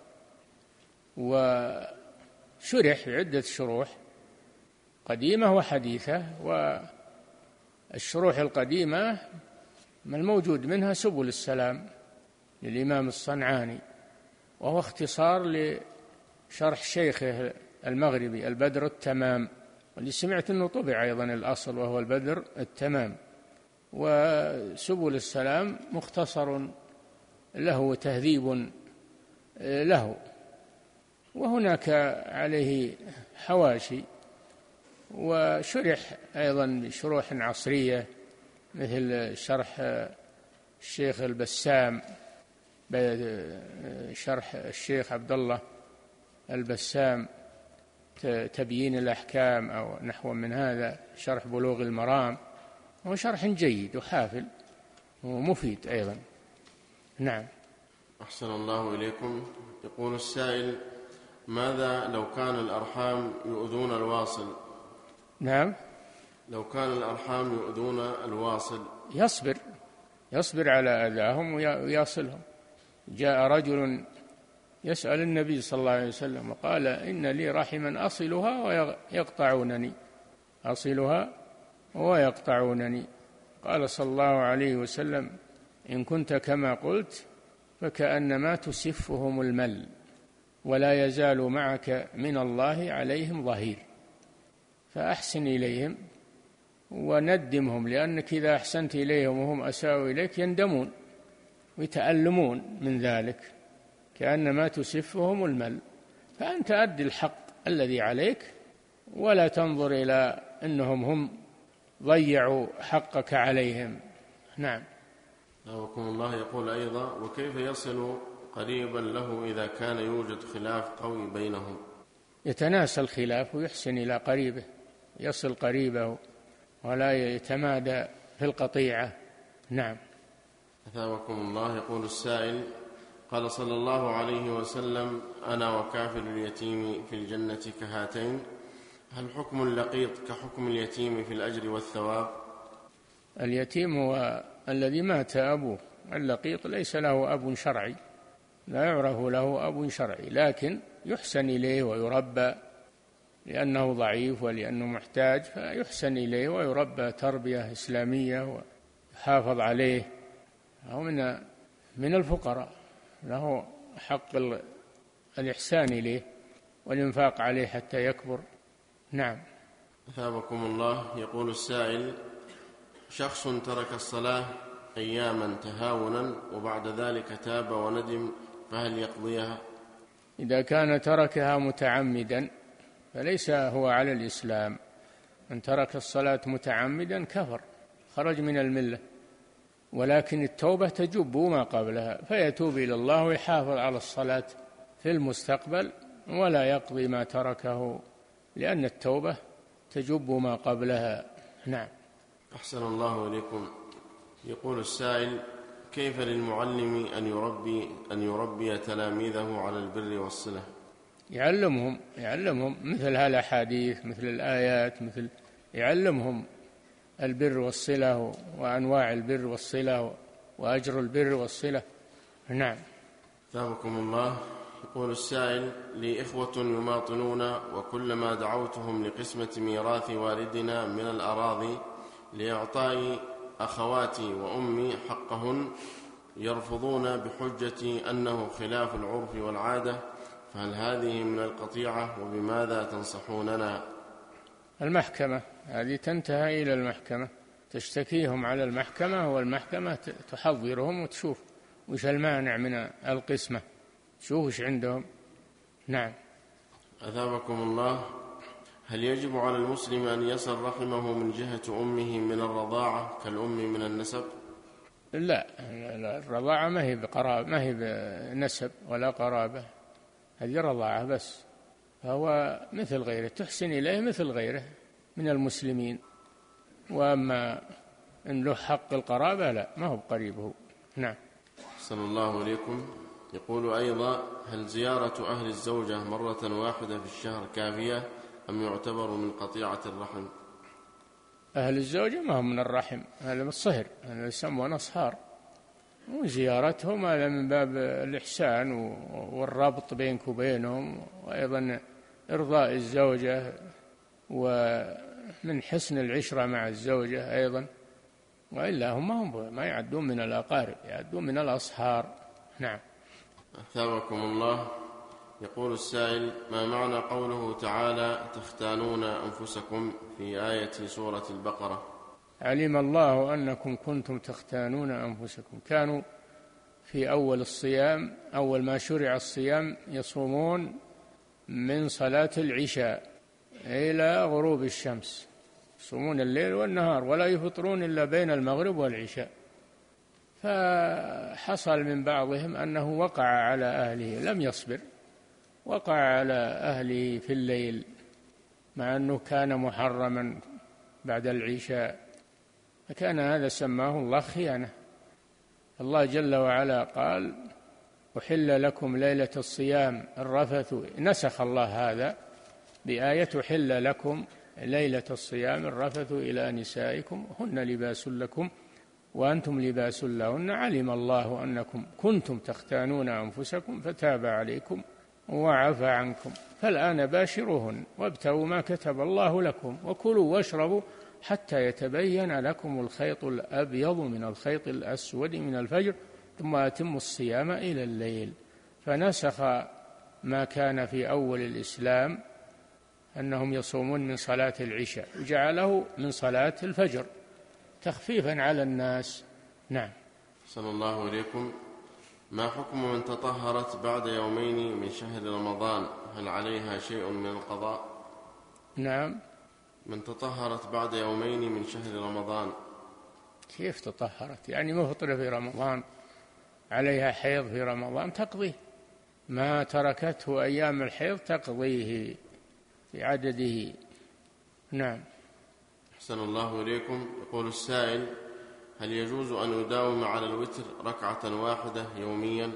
وشرح بعدة شروح قديمة وحديثة، والشروح القديمة ما الموجود منها سبل السلام للإمام الصنعاني، وهو اختصار لشرح شيخه المغربي البدر التمام، واللي سمعت أنه طبع أيضا الأصل وهو البدر التمام. وسبل السلام مختصر له تهذيب له، وهناك عليه حواشي، وشرح أيضا بشروح عصرية مثل شرح الشيخ البسام، شرح الشيخ عبد الله البسام تبيين الأحكام أو نحو من هذا، شرح بلوغ المرام، هو شرح جيد وحافل ومفيد أيضا. نعم. أحسن الله إليكم. يقول السائل: ماذا لو كان الأرحام يؤذون الواصل؟ نعم. لو كان الأرحام يؤذون الواصل يصبر يصبر على أذاهم ويصلهم. جاء رجل يسأل النبي صلى الله عليه وسلم وقال: إن لي رحما أصلها ويقطعونني أصلها ويقطعونني. قال صلى الله عليه وسلم: إن كنت كما قلت فكأنما تسفهم المل، ولا يزال معك من الله عليهم ظهير، فأحسن إليهم وندمهم، لأنك إذا أحسنت إليهم وهم أساءوا إليك يندمون ويتألمون من ذلك، كأنما تسفهم المل. فأنت أد الحق الذي عليك، ولا تنظر إلى أنهم هم ضيعوا حقك عليهم. نعم. أعوذكم الله. يقول أيضا: وكيف يصل قريبا له إذا كان يوجد خلاف قوي بينهم؟ يتناسى الخلاف ويحسن إلى قريبه، يصل قريبه ولا يتمادى في القطيعة. نعم. أثابكم الله. يقول السائل: قال صلى الله عليه وسلم: أنا وكافل اليتيم في الجنة كهاتين، هل حكم اللقيط كحكم اليتيم في الأجر والثواب؟ اليتيم هو الذي مات أبوه، اللقيط ليس له أب شرعي، لا يعرف له أب شرعي، لكن يحسن إليه ويربى، لأنه ضعيف ولأنه محتاج، فيحسن إليه ويربى تربية إسلامية ويحافظ عليه. هو من من الفقراء، له حق الإحسان إليه والإنفاق عليه حتى يكبر. نعم. أثابكم الله. يقول السائل: شخص ترك الصلاة أياما تهاونا وبعد ذلك تاب وندم، فهل يقضيها؟ إذا كان تركها متعمدا فليس هو على الإسلام. من ترك الصلاة متعمدا كفر، خرج من الملة، ولكن التوبة تجب ما قبلها، فيتوب إلى الله ويحافظ على الصلاة في المستقبل ولا يقضي ما تركه، لأن التوبة تجب ما قبلها. نعم. أحسن الله إليكم. يقول السائل: كيف للمعلم أن يربي أن يربي تلاميذه على البر والصلة؟ يعلمهم يعلمهم مثل هالأحاديث، مثل الآيات، مثل يعلمهم البر والصلة وأنواع البر والصلة وأجر البر والصلة. نعم. ثابكم الله. يقول السائل: لي إخوة يماطلون، وكلما دعوتهم لقسمة ميراث والدنا من الأراضي لإعطاء أخواتي وأمي حقهن يرفضون بحجة أنه خلاف العرف والعادة، فهل هذه من القطيعة؟ وبماذا تنصحوننا؟ المحكمة هذه تنتهي إلى المحكمة، تشتكيهم على المحكمة، والمحكمة تحضرهم وتشوف وش المانع من القسمة. شوف ايش عندهم. نعم. أثابكم الله، هل يجب على المسلم أن يصل رحمه من جهة أمه من الرضاعة كالأم من النسب؟ لا, لا الرضاعة ما هي بقرابة، ما هي بنسب ولا قرابة، هذه رضاعة بس، فهو مثل غيره، تحسن إليه مثل غيره من المسلمين. وأما إن له حق القرابة لا، ما هو بقريبه. نعم. أحسن الله إليكم. يقول أيضا: هل زيارة أهل الزوجة مرة واحدة في الشهر كافية أم يعتبر من قطيعة الرحم؟ أهل الزوجة ما هم من الرحم، هذا من الصهر، هذا يسمونه أصهار، وزيارتهم هذا من باب الإحسان والربط بينك وبينهم، وأيضا إرضاء الزوجة ومن حسن العشرة مع الزوجة أيضا، وإلا هم ما هم ما يعدون من الأقارب، يعدون من الأصهار. نعم. أثابكم الله. يقول السائل: ما معنى قوله تعالى تختانون أنفسكم في آية سورة البقرة؟ علم الله أنكم كنتم تختانون أنفسكم، كانوا في أول الصيام، أول ما شرع الصيام، يصومون من صلاة العشاء إلى غروب الشمس، يصومون الليل والنهار ولا يفطرون إلا بين المغرب والعشاء. فحصل من بعضهم أنه وقع على أهله، لم يصبر، وقع على أهله في الليل مع أنه كان محرما بعد العشاء، فكان هذا سماه الله خيانة. الله جل وعلا قال: أحل لكم ليلة الصيام الرفث، نسخ الله هذا بآية أحل لكم ليلة الصيام الرفث إلى نسائكم هن لباس لكم وأنتم لباس لهن، علم الله أنكم كنتم تختانون أنفسكم فتاب عليكم وعفى عنكم، فالآن باشروهن وابتغوا ما كتب الله لكم وكلوا واشربوا حتى يتبين لكم الخيط الأبيض من الخيط الأسود من الفجر ثم أتموا الصيام إلى الليل. فنسخ ما كان في أول الإسلام أنهم يصومون من صلاة العشاء وجعله من صلاة الفجر تخفيفا على الناس. نعم. صلى الله عليكم. ما حكم من تطهرت بعد يومين من شهر رمضان، هل عليها شيء من القضاء؟ نعم. من تطهرت بعد يومين من شهر رمضان. كيف تطهرت؟ يعني مفطرة في رمضان عليها حيض في رمضان تقضيه، ما تركته أيام الحيض تقضيه في عدده. نعم. أحسن الله إليكم. يقول السائل: هل يجوز أن يداوم على الوتر ركعة واحدة يوميا؟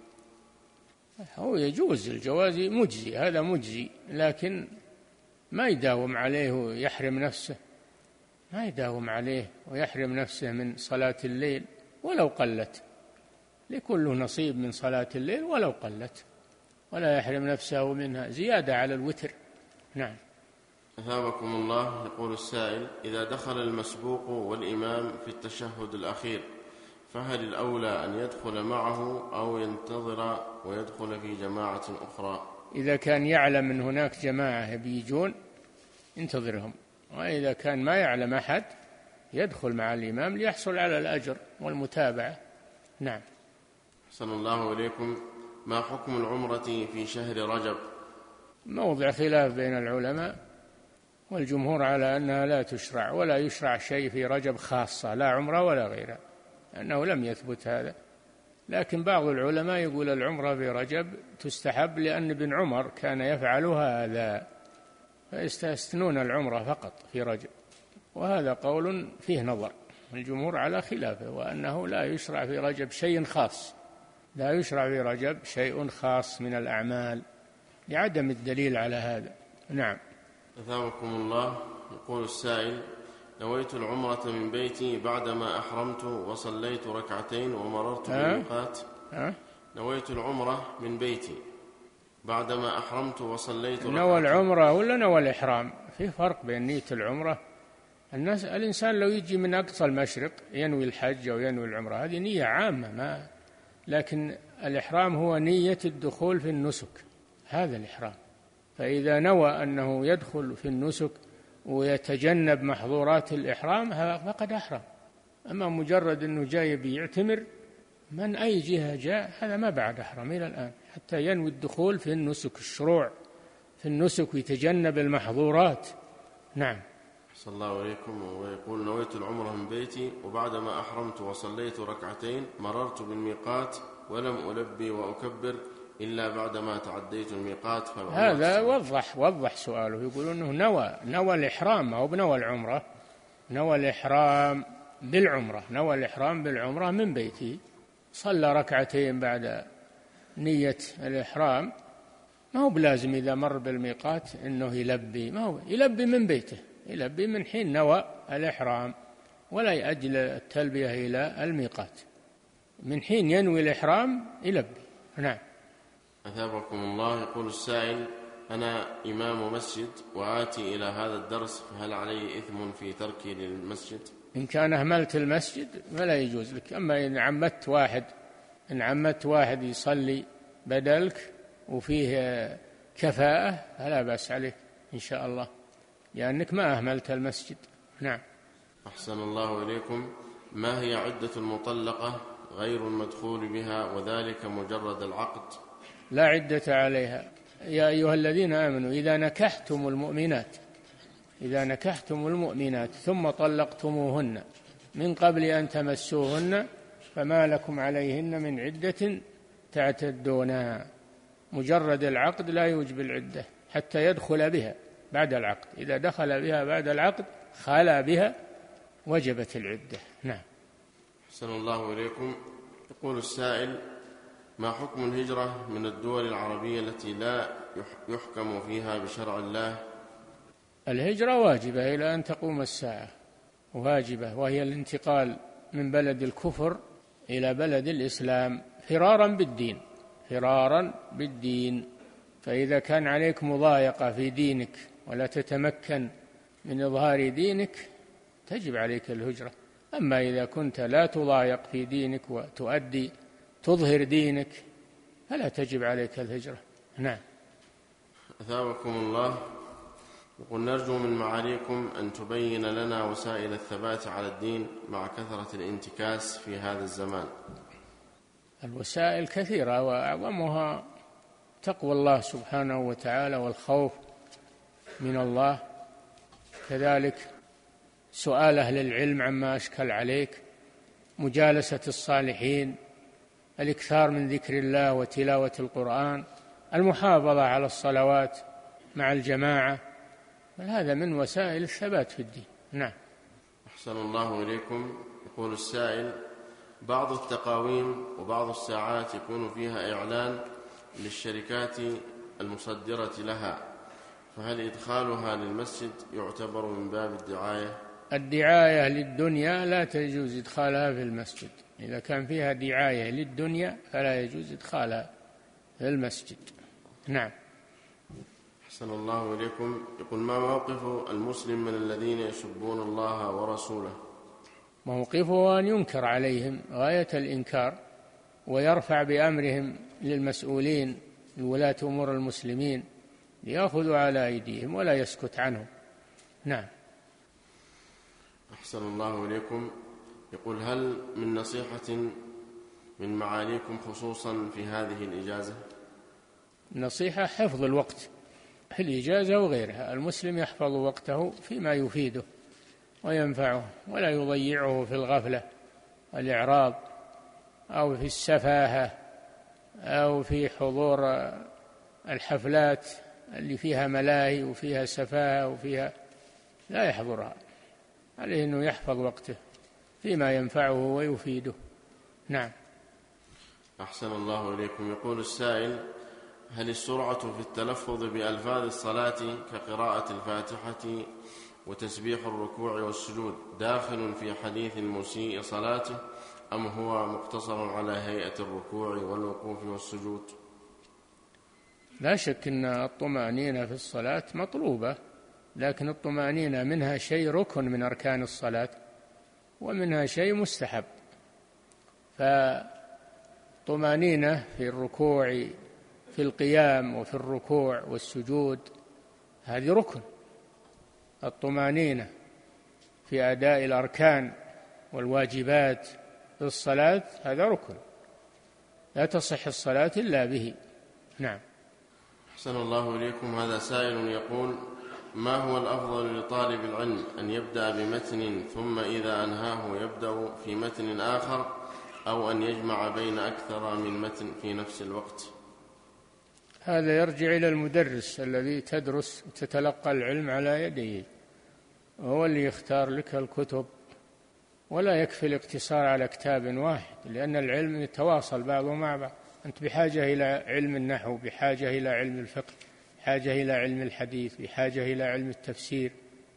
هو يجوز، الجواز مجزي، هذا مجزي، لكن ما يداوم عليه ويحرم نفسه، ما يداوم عليه ويحرم نفسه من صلاة الليل ولو قلت، لكل نصيب من صلاة الليل ولو قلت، ولا يحرم نفسه منها زيادة على الوتر. نعم. أثابكم الله. يقول السائل: إذا دخل المسبوق والإمام في التشهد الأخير فهل الأولى أن يدخل معه أو ينتظر ويدخل في جماعة أخرى؟ إذا كان يعلم من هناك جماعة بيجون ينتظرهم، وإذا كان ما يعلم أحد يدخل مع الإمام ليحصل على الأجر والمتابعة. نعم. أحسن الله إليكم. ما حكم العمرة في شهر رجب؟ موضع خلاف بين العلماء، والجمهور على أنها لا تشرع، ولا يشرع شيء في رجب خاصة، لا عمرة ولا غيرها، أنه لم يثبت هذا. لكن بعض العلماء يقول العمرة في رجب تستحب لأن ابن عمر كان يفعل هذا، فيستثنون العمرة فقط في رجب، وهذا قول فيه نظر، الجمهور على خلافه، وأنه لا يشرع في رجب شيء خاص، لا يشرع في رجب شيء خاص من الأعمال لعدم الدليل على هذا. نعم. أثابكم الله. يقول السائل: نويت العمرة من بيتي بعدما أحرمت وصليت ركعتين ومررت بالميقات. نويت العمرة من بيتي بعدما أحرمت وصليت ركعتين. نوى العمرة ولا نوى الإحرام؟ في فرق بين نية العمرة. الناس الإنسان لو يجي من أقصى المشرق ينوي الحج أو ينوي العمرة، هذه نية عامة، ما لكن الإحرام هو نية الدخول في النسك، هذا الإحرام. فإذا نوى أنه يدخل في النسك ويتجنب محظورات الإحرام فقد أحرم. أما مجرد أنه جاي بيعتمر من أي جهة جاء هذا ما بعد أحرم إلى الآن، حتى ينوي الدخول في النسك، الشروع في النسك ويتجنب المحظورات. نعم. صلى الله عليكم. ويقول: نويت العمرة من بيتي، وبعدما أحرمت وصليت ركعتين مررت بالميقات ولم ألبي وأكبر إلا بعدما تعديت الميقات. هذا وضح وضح سؤاله، يقول أنه نوى نوى الإحرام أو بنوى العمرة، نوى الإحرام بالعمرة، نوى الإحرام بالعمرة من بيته، صلى ركعتين بعد نية الإحرام، ما هو بلازم إذا مر بالميقات أنه يلبي، ما هو يلبي من بيته، يلبي من حين نوى الإحرام، ولا يأجل التلبية إلى الميقات، من حين ينوي الإحرام يلبي. نعم. أثابكم الله. يقول السائل: أنا إمام مسجد وآتي إلى هذا الدرس، فهل علي إثم في تركي للمسجد؟ إن كان أهملت المسجد فلا يجوز لك، أما إن عمدت واحد إن عمدت واحد يصلي بدلك وفيه كفاءة فلا بأس عليك إن شاء الله، لأنك ما أهملت المسجد. نعم. أحسن الله إليكم. ما هي عدة المطلقة غير المدخول بها وذلك مجرد العقد؟ لا عدة عليها. يا أيها الذين آمنوا إذا نكحتم المؤمنات إذا نكحتم المؤمنات ثم طلقتموهن من قبل أن تمسوهن فما لكم عليهن من عدة تعتدونها. مجرد العقد لا يوجب العدة حتى يدخل بها بعد العقد، إذا دخل بها بعد العقد خلا بها وجبت العدة. نعم. أحسن الله إليكم. يقول السائل: ما حكم الهجرة من الدول العربية التي لا يحكم فيها بشرع الله؟ الهجرة واجبة إلى أن تقوم الساعة، واجبة، وهي الانتقال من بلد الكفر إلى بلد الإسلام فرارا بالدين، فرارا بالدين. فإذا كان عليك مضايقة في دينك ولا تتمكن من إظهار دينك تجب عليك الهجرة. أما إذا كنت لا تضايق في دينك وتؤدي تظهر دينك فلا تجب عليك الهجرة. نعم. أثابكم الله. يقول: نرجو من معاليكم أن تبين لنا وسائل الثبات على الدين مع كثرة الانتكاس في هذا الزمان. الوسائل كثيرة وأعظمها تقوى الله سبحانه وتعالى والخوف من الله، كذلك سؤال أهل العلم عما أشكل عليك، مجالسة الصالحين، الإكثار من ذكر الله وتلاوة القرآن، المحافظة على الصلوات مع الجماعة، هذا من وسائل الثبات في الدين. نعم. أحسن الله إليكم. يقول السائل: بعض التقاويم وبعض الساعات يكون فيها إعلان للشركات المصدرة لها، فهل إدخالها للمسجد يعتبر من باب الدعاية؟ الدعاية للدنيا لا تجوز إدخالها في المسجد، إذا كان فيها دعاية للدنيا فلا يجوز إدخالها في المسجد. نعم. أحسن الله إليكم. يقول: ما موقف المسلم من الذين يسبون الله ورسوله؟ موقفه أن ينكر عليهم غاية الإنكار ويرفع بأمرهم للمسؤولين لولاة أمور المسلمين ليأخذوا على أيديهم ولا يسكت عنهم. نعم. أحسن الله إليكم. يقول: هل من نصيحة من معاليكم خصوصا في هذه الإجازة؟ النصيحة حفظ الوقت في الإجازة وغيرها، المسلم يحفظ وقته فيما يفيده وينفعه ولا يضيعه في الغفلة والإعراض أو في السفاهة أو في حضور الحفلات اللي فيها ملاهي وفيها سفاهة وفيها، لا يحضرها، عليه أنه يحفظ وقته فيما ينفعه ويفيده. نعم. أحسن الله إليكم. يقول السائل: هل السرعة في التلفظ بألفاظ الصلاة كقراءة الفاتحة وتسبيح الركوع والسجود داخل في حديث المسيء صلاته، أم هو مقتصر على هيئة الركوع والوقوف والسجود؟ لا شك أن الطمأنينة في الصلاة مطلوبة، لكن الطمأنينة منها شيء ركن من أركان الصلاة ومنها شيء مستحب، فالطمأنينة في الركوع في القيام وفي الركوع والسجود هذه ركن، الطمأنينة في أداء الأركان والواجبات في الصلاة هذا ركن، لا تصح الصلاة إلا به. نعم. أحسن الله إليكم. هذا سائل يقول: ما هو الأفضل لطالب العلم، أن يبدأ بمتن ثم إذا أنهاه يبدأ في متن آخر، أو أن يجمع بين أكثر من متن في نفس الوقت؟ هذا يرجع إلى المدرس الذي تدرس وتتلقى العلم على يديه، هو اللي يختار لك الكتب، ولا يكفي الاقتصار على كتاب واحد، لأن العلم يتواصل بعضه مع بعض. أنت بحاجة إلى علم النحو، بحاجة إلى علم الفقه، بحاجة إلى علم الحديث، بحاجة إلى علم التفسير.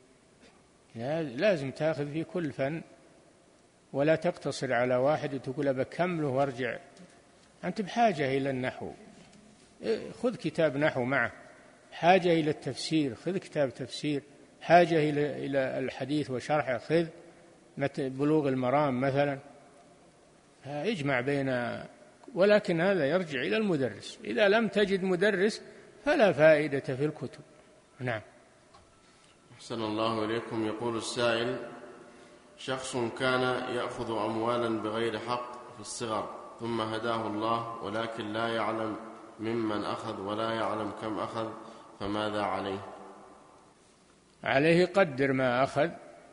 لازم تأخذ في كل فن، ولا تقتصر على واحد وتقول بكمله وارجع. أنت بحاجة إلى النحو، خذ كتاب نحو معه. حاجة إلى التفسير، خذ كتاب تفسير. حاجة إلى إلى الحديث وشرحه، خذ بلوغ المرام مثلا. اجمع بين، ولكن هذا يرجع إلى المدرس. إذا لم تجد مدرس فلا فائدة في الكتب. نعم. أحسن الله إليكم. يقول السائل: شخص كان يأخذ أموالا بغير حق في الصغر، ثم هداه الله ولكن لا يعلم ممن أخذ ولا يعلم كم أخذ، فماذا عليه؟ عليه قدر ما أخذ،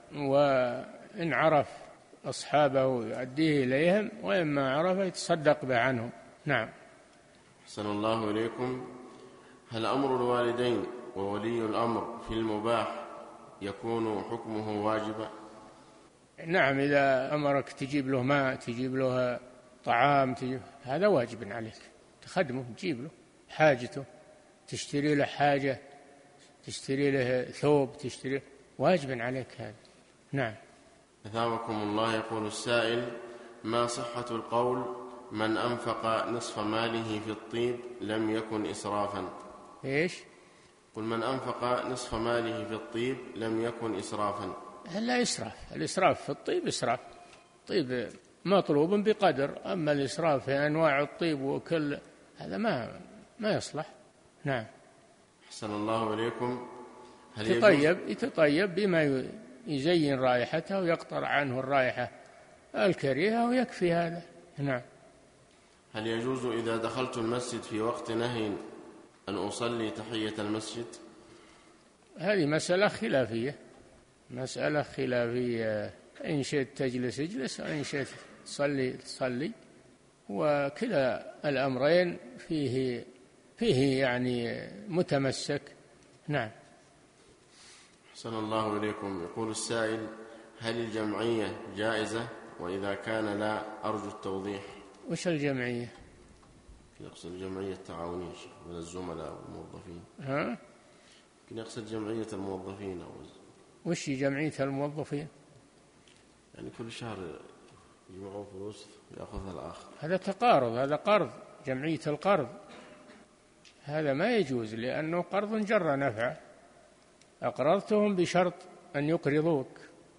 وإن عرف أصحابه يؤديه إليهم، وإما عرف يتصدق به عنهم. نعم. أحسن الله إليكم. هل أمر الوالدين وولي الأمر في المباح يكون حكمه واجبا؟ نعم، إذا أمرك تجيب له ماء، تجيب له طعام، تجيب، هذا واجب عليك، تخدمه، تجيب له حاجته، تشتري له حاجة، تشتري له ثوب، تشتري، واجب عليك هذا. نعم. أثابكم الله. يقول السائل: ما صحة القول من أنفق نصف ماله في الطيب لم يكن إسرافا؟ إيش؟ قل: من أنفق نصف ماله في الطيب لم يكن إسرافا. لا إسراف، الإسراف في الطيب إسراف، طيب مطلوب بقدر، أما الإسراف في أنواع الطيب وكل هذا ما ما يصلح. نعم. أحسن الله إليكم. هل يتطيب يتطيب بما يزين رائحته ويقطر عنه الرائحة الكريهة ويكفي هذا. نعم. هل يجوز إذا دخلت المسجد في وقت نهي أن أصلي تحية المسجد؟ هذه مسألة خلافية، مسألة خلافية. إن شئت تجلس اجلس، وإن شئت تصلي تصلي، وكلا الأمرين فيه فيه يعني متمسك. نعم. أحسن الله إليكم. يقول السائل: هل الجمعية جائزة؟ وإذا كان لا أرجو التوضيح. وش الجمعية؟ يقصد الجمعية التعاونية من الزملاء والموظفين. ها؟ يقصد جمعية الموظفين. أو وش جمعية الموظفين؟ يعني كل شهر يجمعون فلوس يأخذها الآخر. هذا تقارض، هذا قرض، جمعية القرض، هذا ما يجوز، لأنه قرض جر نفع. أقرضتهم بشرط أن يقرضوك،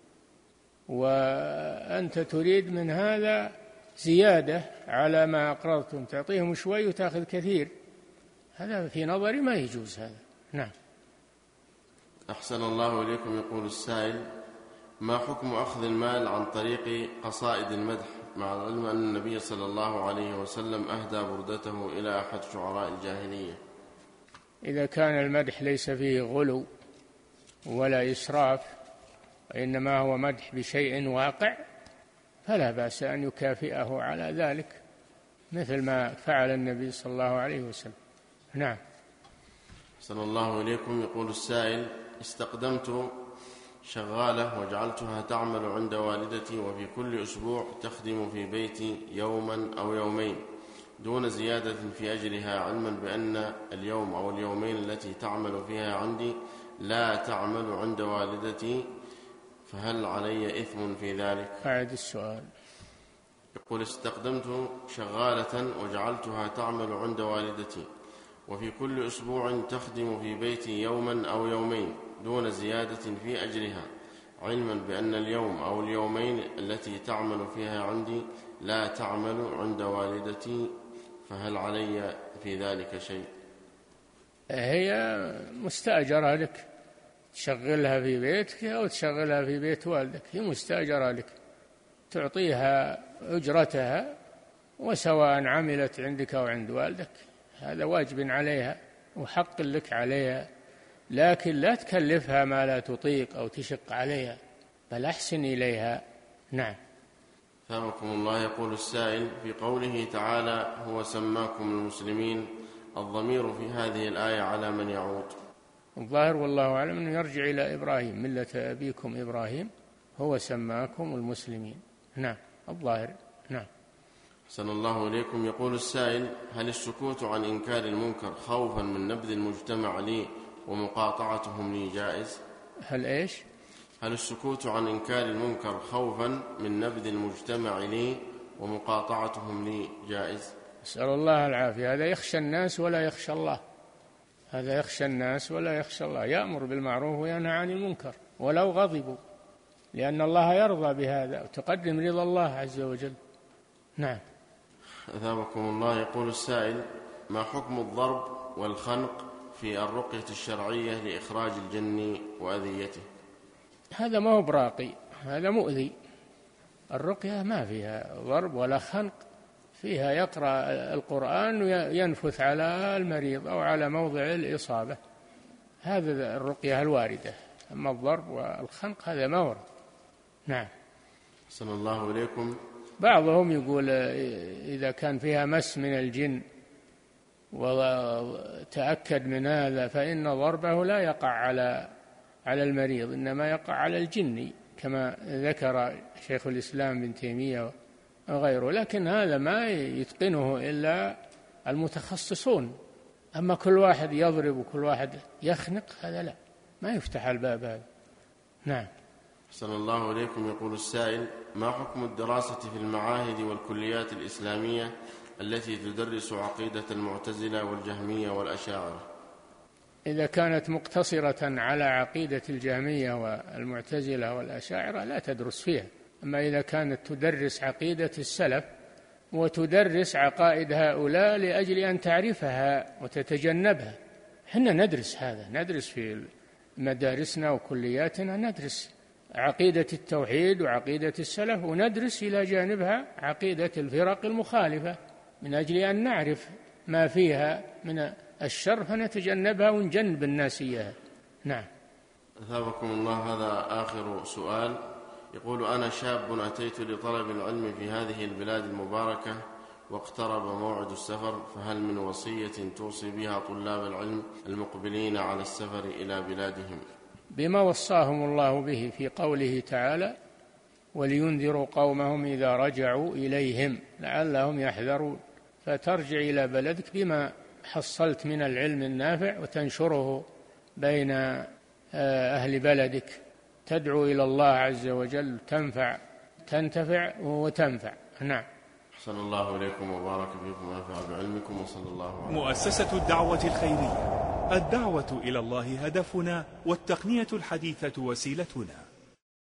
وأنت تريد من هذا زيادة على ما أقرضتهم، تعطيهم شوي وتأخذ كثير، هذا في نظري ما يجوز هذا. نعم. أحسن الله إليكم. يقول السائل: ما حكم أخذ المال عن طريق قصائد المدح، مع العلم أن النبي صلى الله عليه وسلم أهدى بردته إلى أحد شعراء الجاهلية؟ إذا كان المدح ليس فيه غلو ولا إسراف، وإنما هو مدح بشيء واقع، فلا بأس أن يكافئه على ذلك، مثل ما فعل النبي صلى الله عليه وسلم. نعم. أحسن الله إليكم. يقول السائل: استقدمت شغالة وجعلتها تعمل عند والدتي، وفي كل أسبوع تخدم في بيتي يوما أو يومين دون زيادة في أجرها، علما بأن اليوم أو اليومين التي تعمل فيها عندي لا تعمل عند والدتي، فهل علي إثم في ذلك؟ أعد السؤال. يقول: استقدمت شغالة وجعلتها تعمل عند والدتي، وفي كل أسبوع تخدم في بيتي يوما أو يومين دون زيادة في أجرها، علما بأن اليوم أو اليومين التي تعمل فيها عندي لا تعمل عند والدتي، فهل علي في ذلك شيء؟ هي مستأجرة لك، تشغلها في بيتك أو تشغلها في بيت والدك، هي مستأجرة لك، تعطيها أجرتها وسواء عملت عندك أو عند والدك، هذا واجب عليها وحق لك عليها، لكن لا تكلفها ما لا تطيق أو تشق عليها، بل أحسن إليها. نعم. ثابكم الله. يقول السائل: في قوله تعالى هو سماكم المسلمين، الضمير في هذه الآية على من يعود؟ الظاهر والله أعلم أنه يرجع إلى إبراهيم، ملة أبيكم إبراهيم، هو سماكم المسلمين. نعم الظاهر. نعم. أحسن الله إليكم. يقول السائل: هل السكوت عن إنكار المنكر خوفا من نبذ المجتمع لي ومقاطعتهم لي جائز؟ هل إيش؟ هل السكوت عن إنكار المنكر خوفا من نبذ المجتمع لي ومقاطعتهم لي جائز؟ أسأل الله العافية. هذا يخشى الناس ولا يخشى الله، هذا يخشى الناس ولا يخشى الله، يأمر بالمعروف وينهى عن المنكر ولو غضبوا، لأن الله يرضى بهذا وتقدم رضا الله عز وجل. نعم. أثابكم الله. يقول السائل: ما حكم الضرب والخنق في الرقية الشرعية لإخراج الجن وأذيته؟ هذا ما هو براقي، هذا مؤذي. الرقية ما فيها ضرب ولا خنق، فيها يقرأ القرآن وينفث على المريض أو على موضع الإصابة، هذا الرقية الواردة. أما الضرب والخنق هذا ما ورد. نعم. أحسن الله إليكم. بعضهم يقول إذا كان فيها مس من الجن وتأكد من هذا فإن ضربه لا يقع على على المريض، إنما يقع على الجن، كما ذكر شيخ الإسلام ابن تيمية وغيره، لكن هذا ما يتقنه إلا المتخصصون. أما كل واحد يضرب وكل واحد يخنق هذا لا، ما يفتح الباب هذا. نعم. أحسن الله إليكم. يقول السائل: ما حكم الدراسة في المعاهد والكليات الإسلامية التي تدرس عقيدة المعتزلة والجهمية والأشاعرة؟ إذا كانت مقتصرة على عقيدة الجهمية والمعتزلة والأشاعرة لا تدرس فيها. أما إذا كانت تدرس عقيدة السلف وتدرس عقائد هؤلاء لأجل أن تعرفها وتتجنبها، حنا ندرس هذا، ندرس في مدارسنا وكلياتنا، ندرس عقيدة التوحيد وعقيدة السلف، وندرس إلى جانبها عقيدة الفرق المخالفة من أجل أن نعرف ما فيها من الشر فنتجنبها ونجنب الناس إياها. نعم. أثابكم الله. هذا آخر سؤال. يقول: أنا شاب أتيت لطلب العلم في هذه البلاد المباركة واقترب موعد السفر، فهل من وصية توصي بها طلاب العلم المقبلين على السفر إلى بلادهم؟ بما وصاهم الله به في قوله تعالى: ولينذروا قومهم إذا رجعوا إليهم لعلهم يحذرون. فترجع إلى بلدك بما حصلت من العلم النافع وتنشره بين أهل بلدك، تدعو إلى الله عز وجل، تنفع تنتفع وتنفع. نعم. أحسن الله إليكم وبارك فيكم ونفع بعلمكم وصلى الله عليه. مؤسسة الدعوة الخيرية، الدعوة إلى الله هدفنا، والتقنية الحديثة وسيلتنا.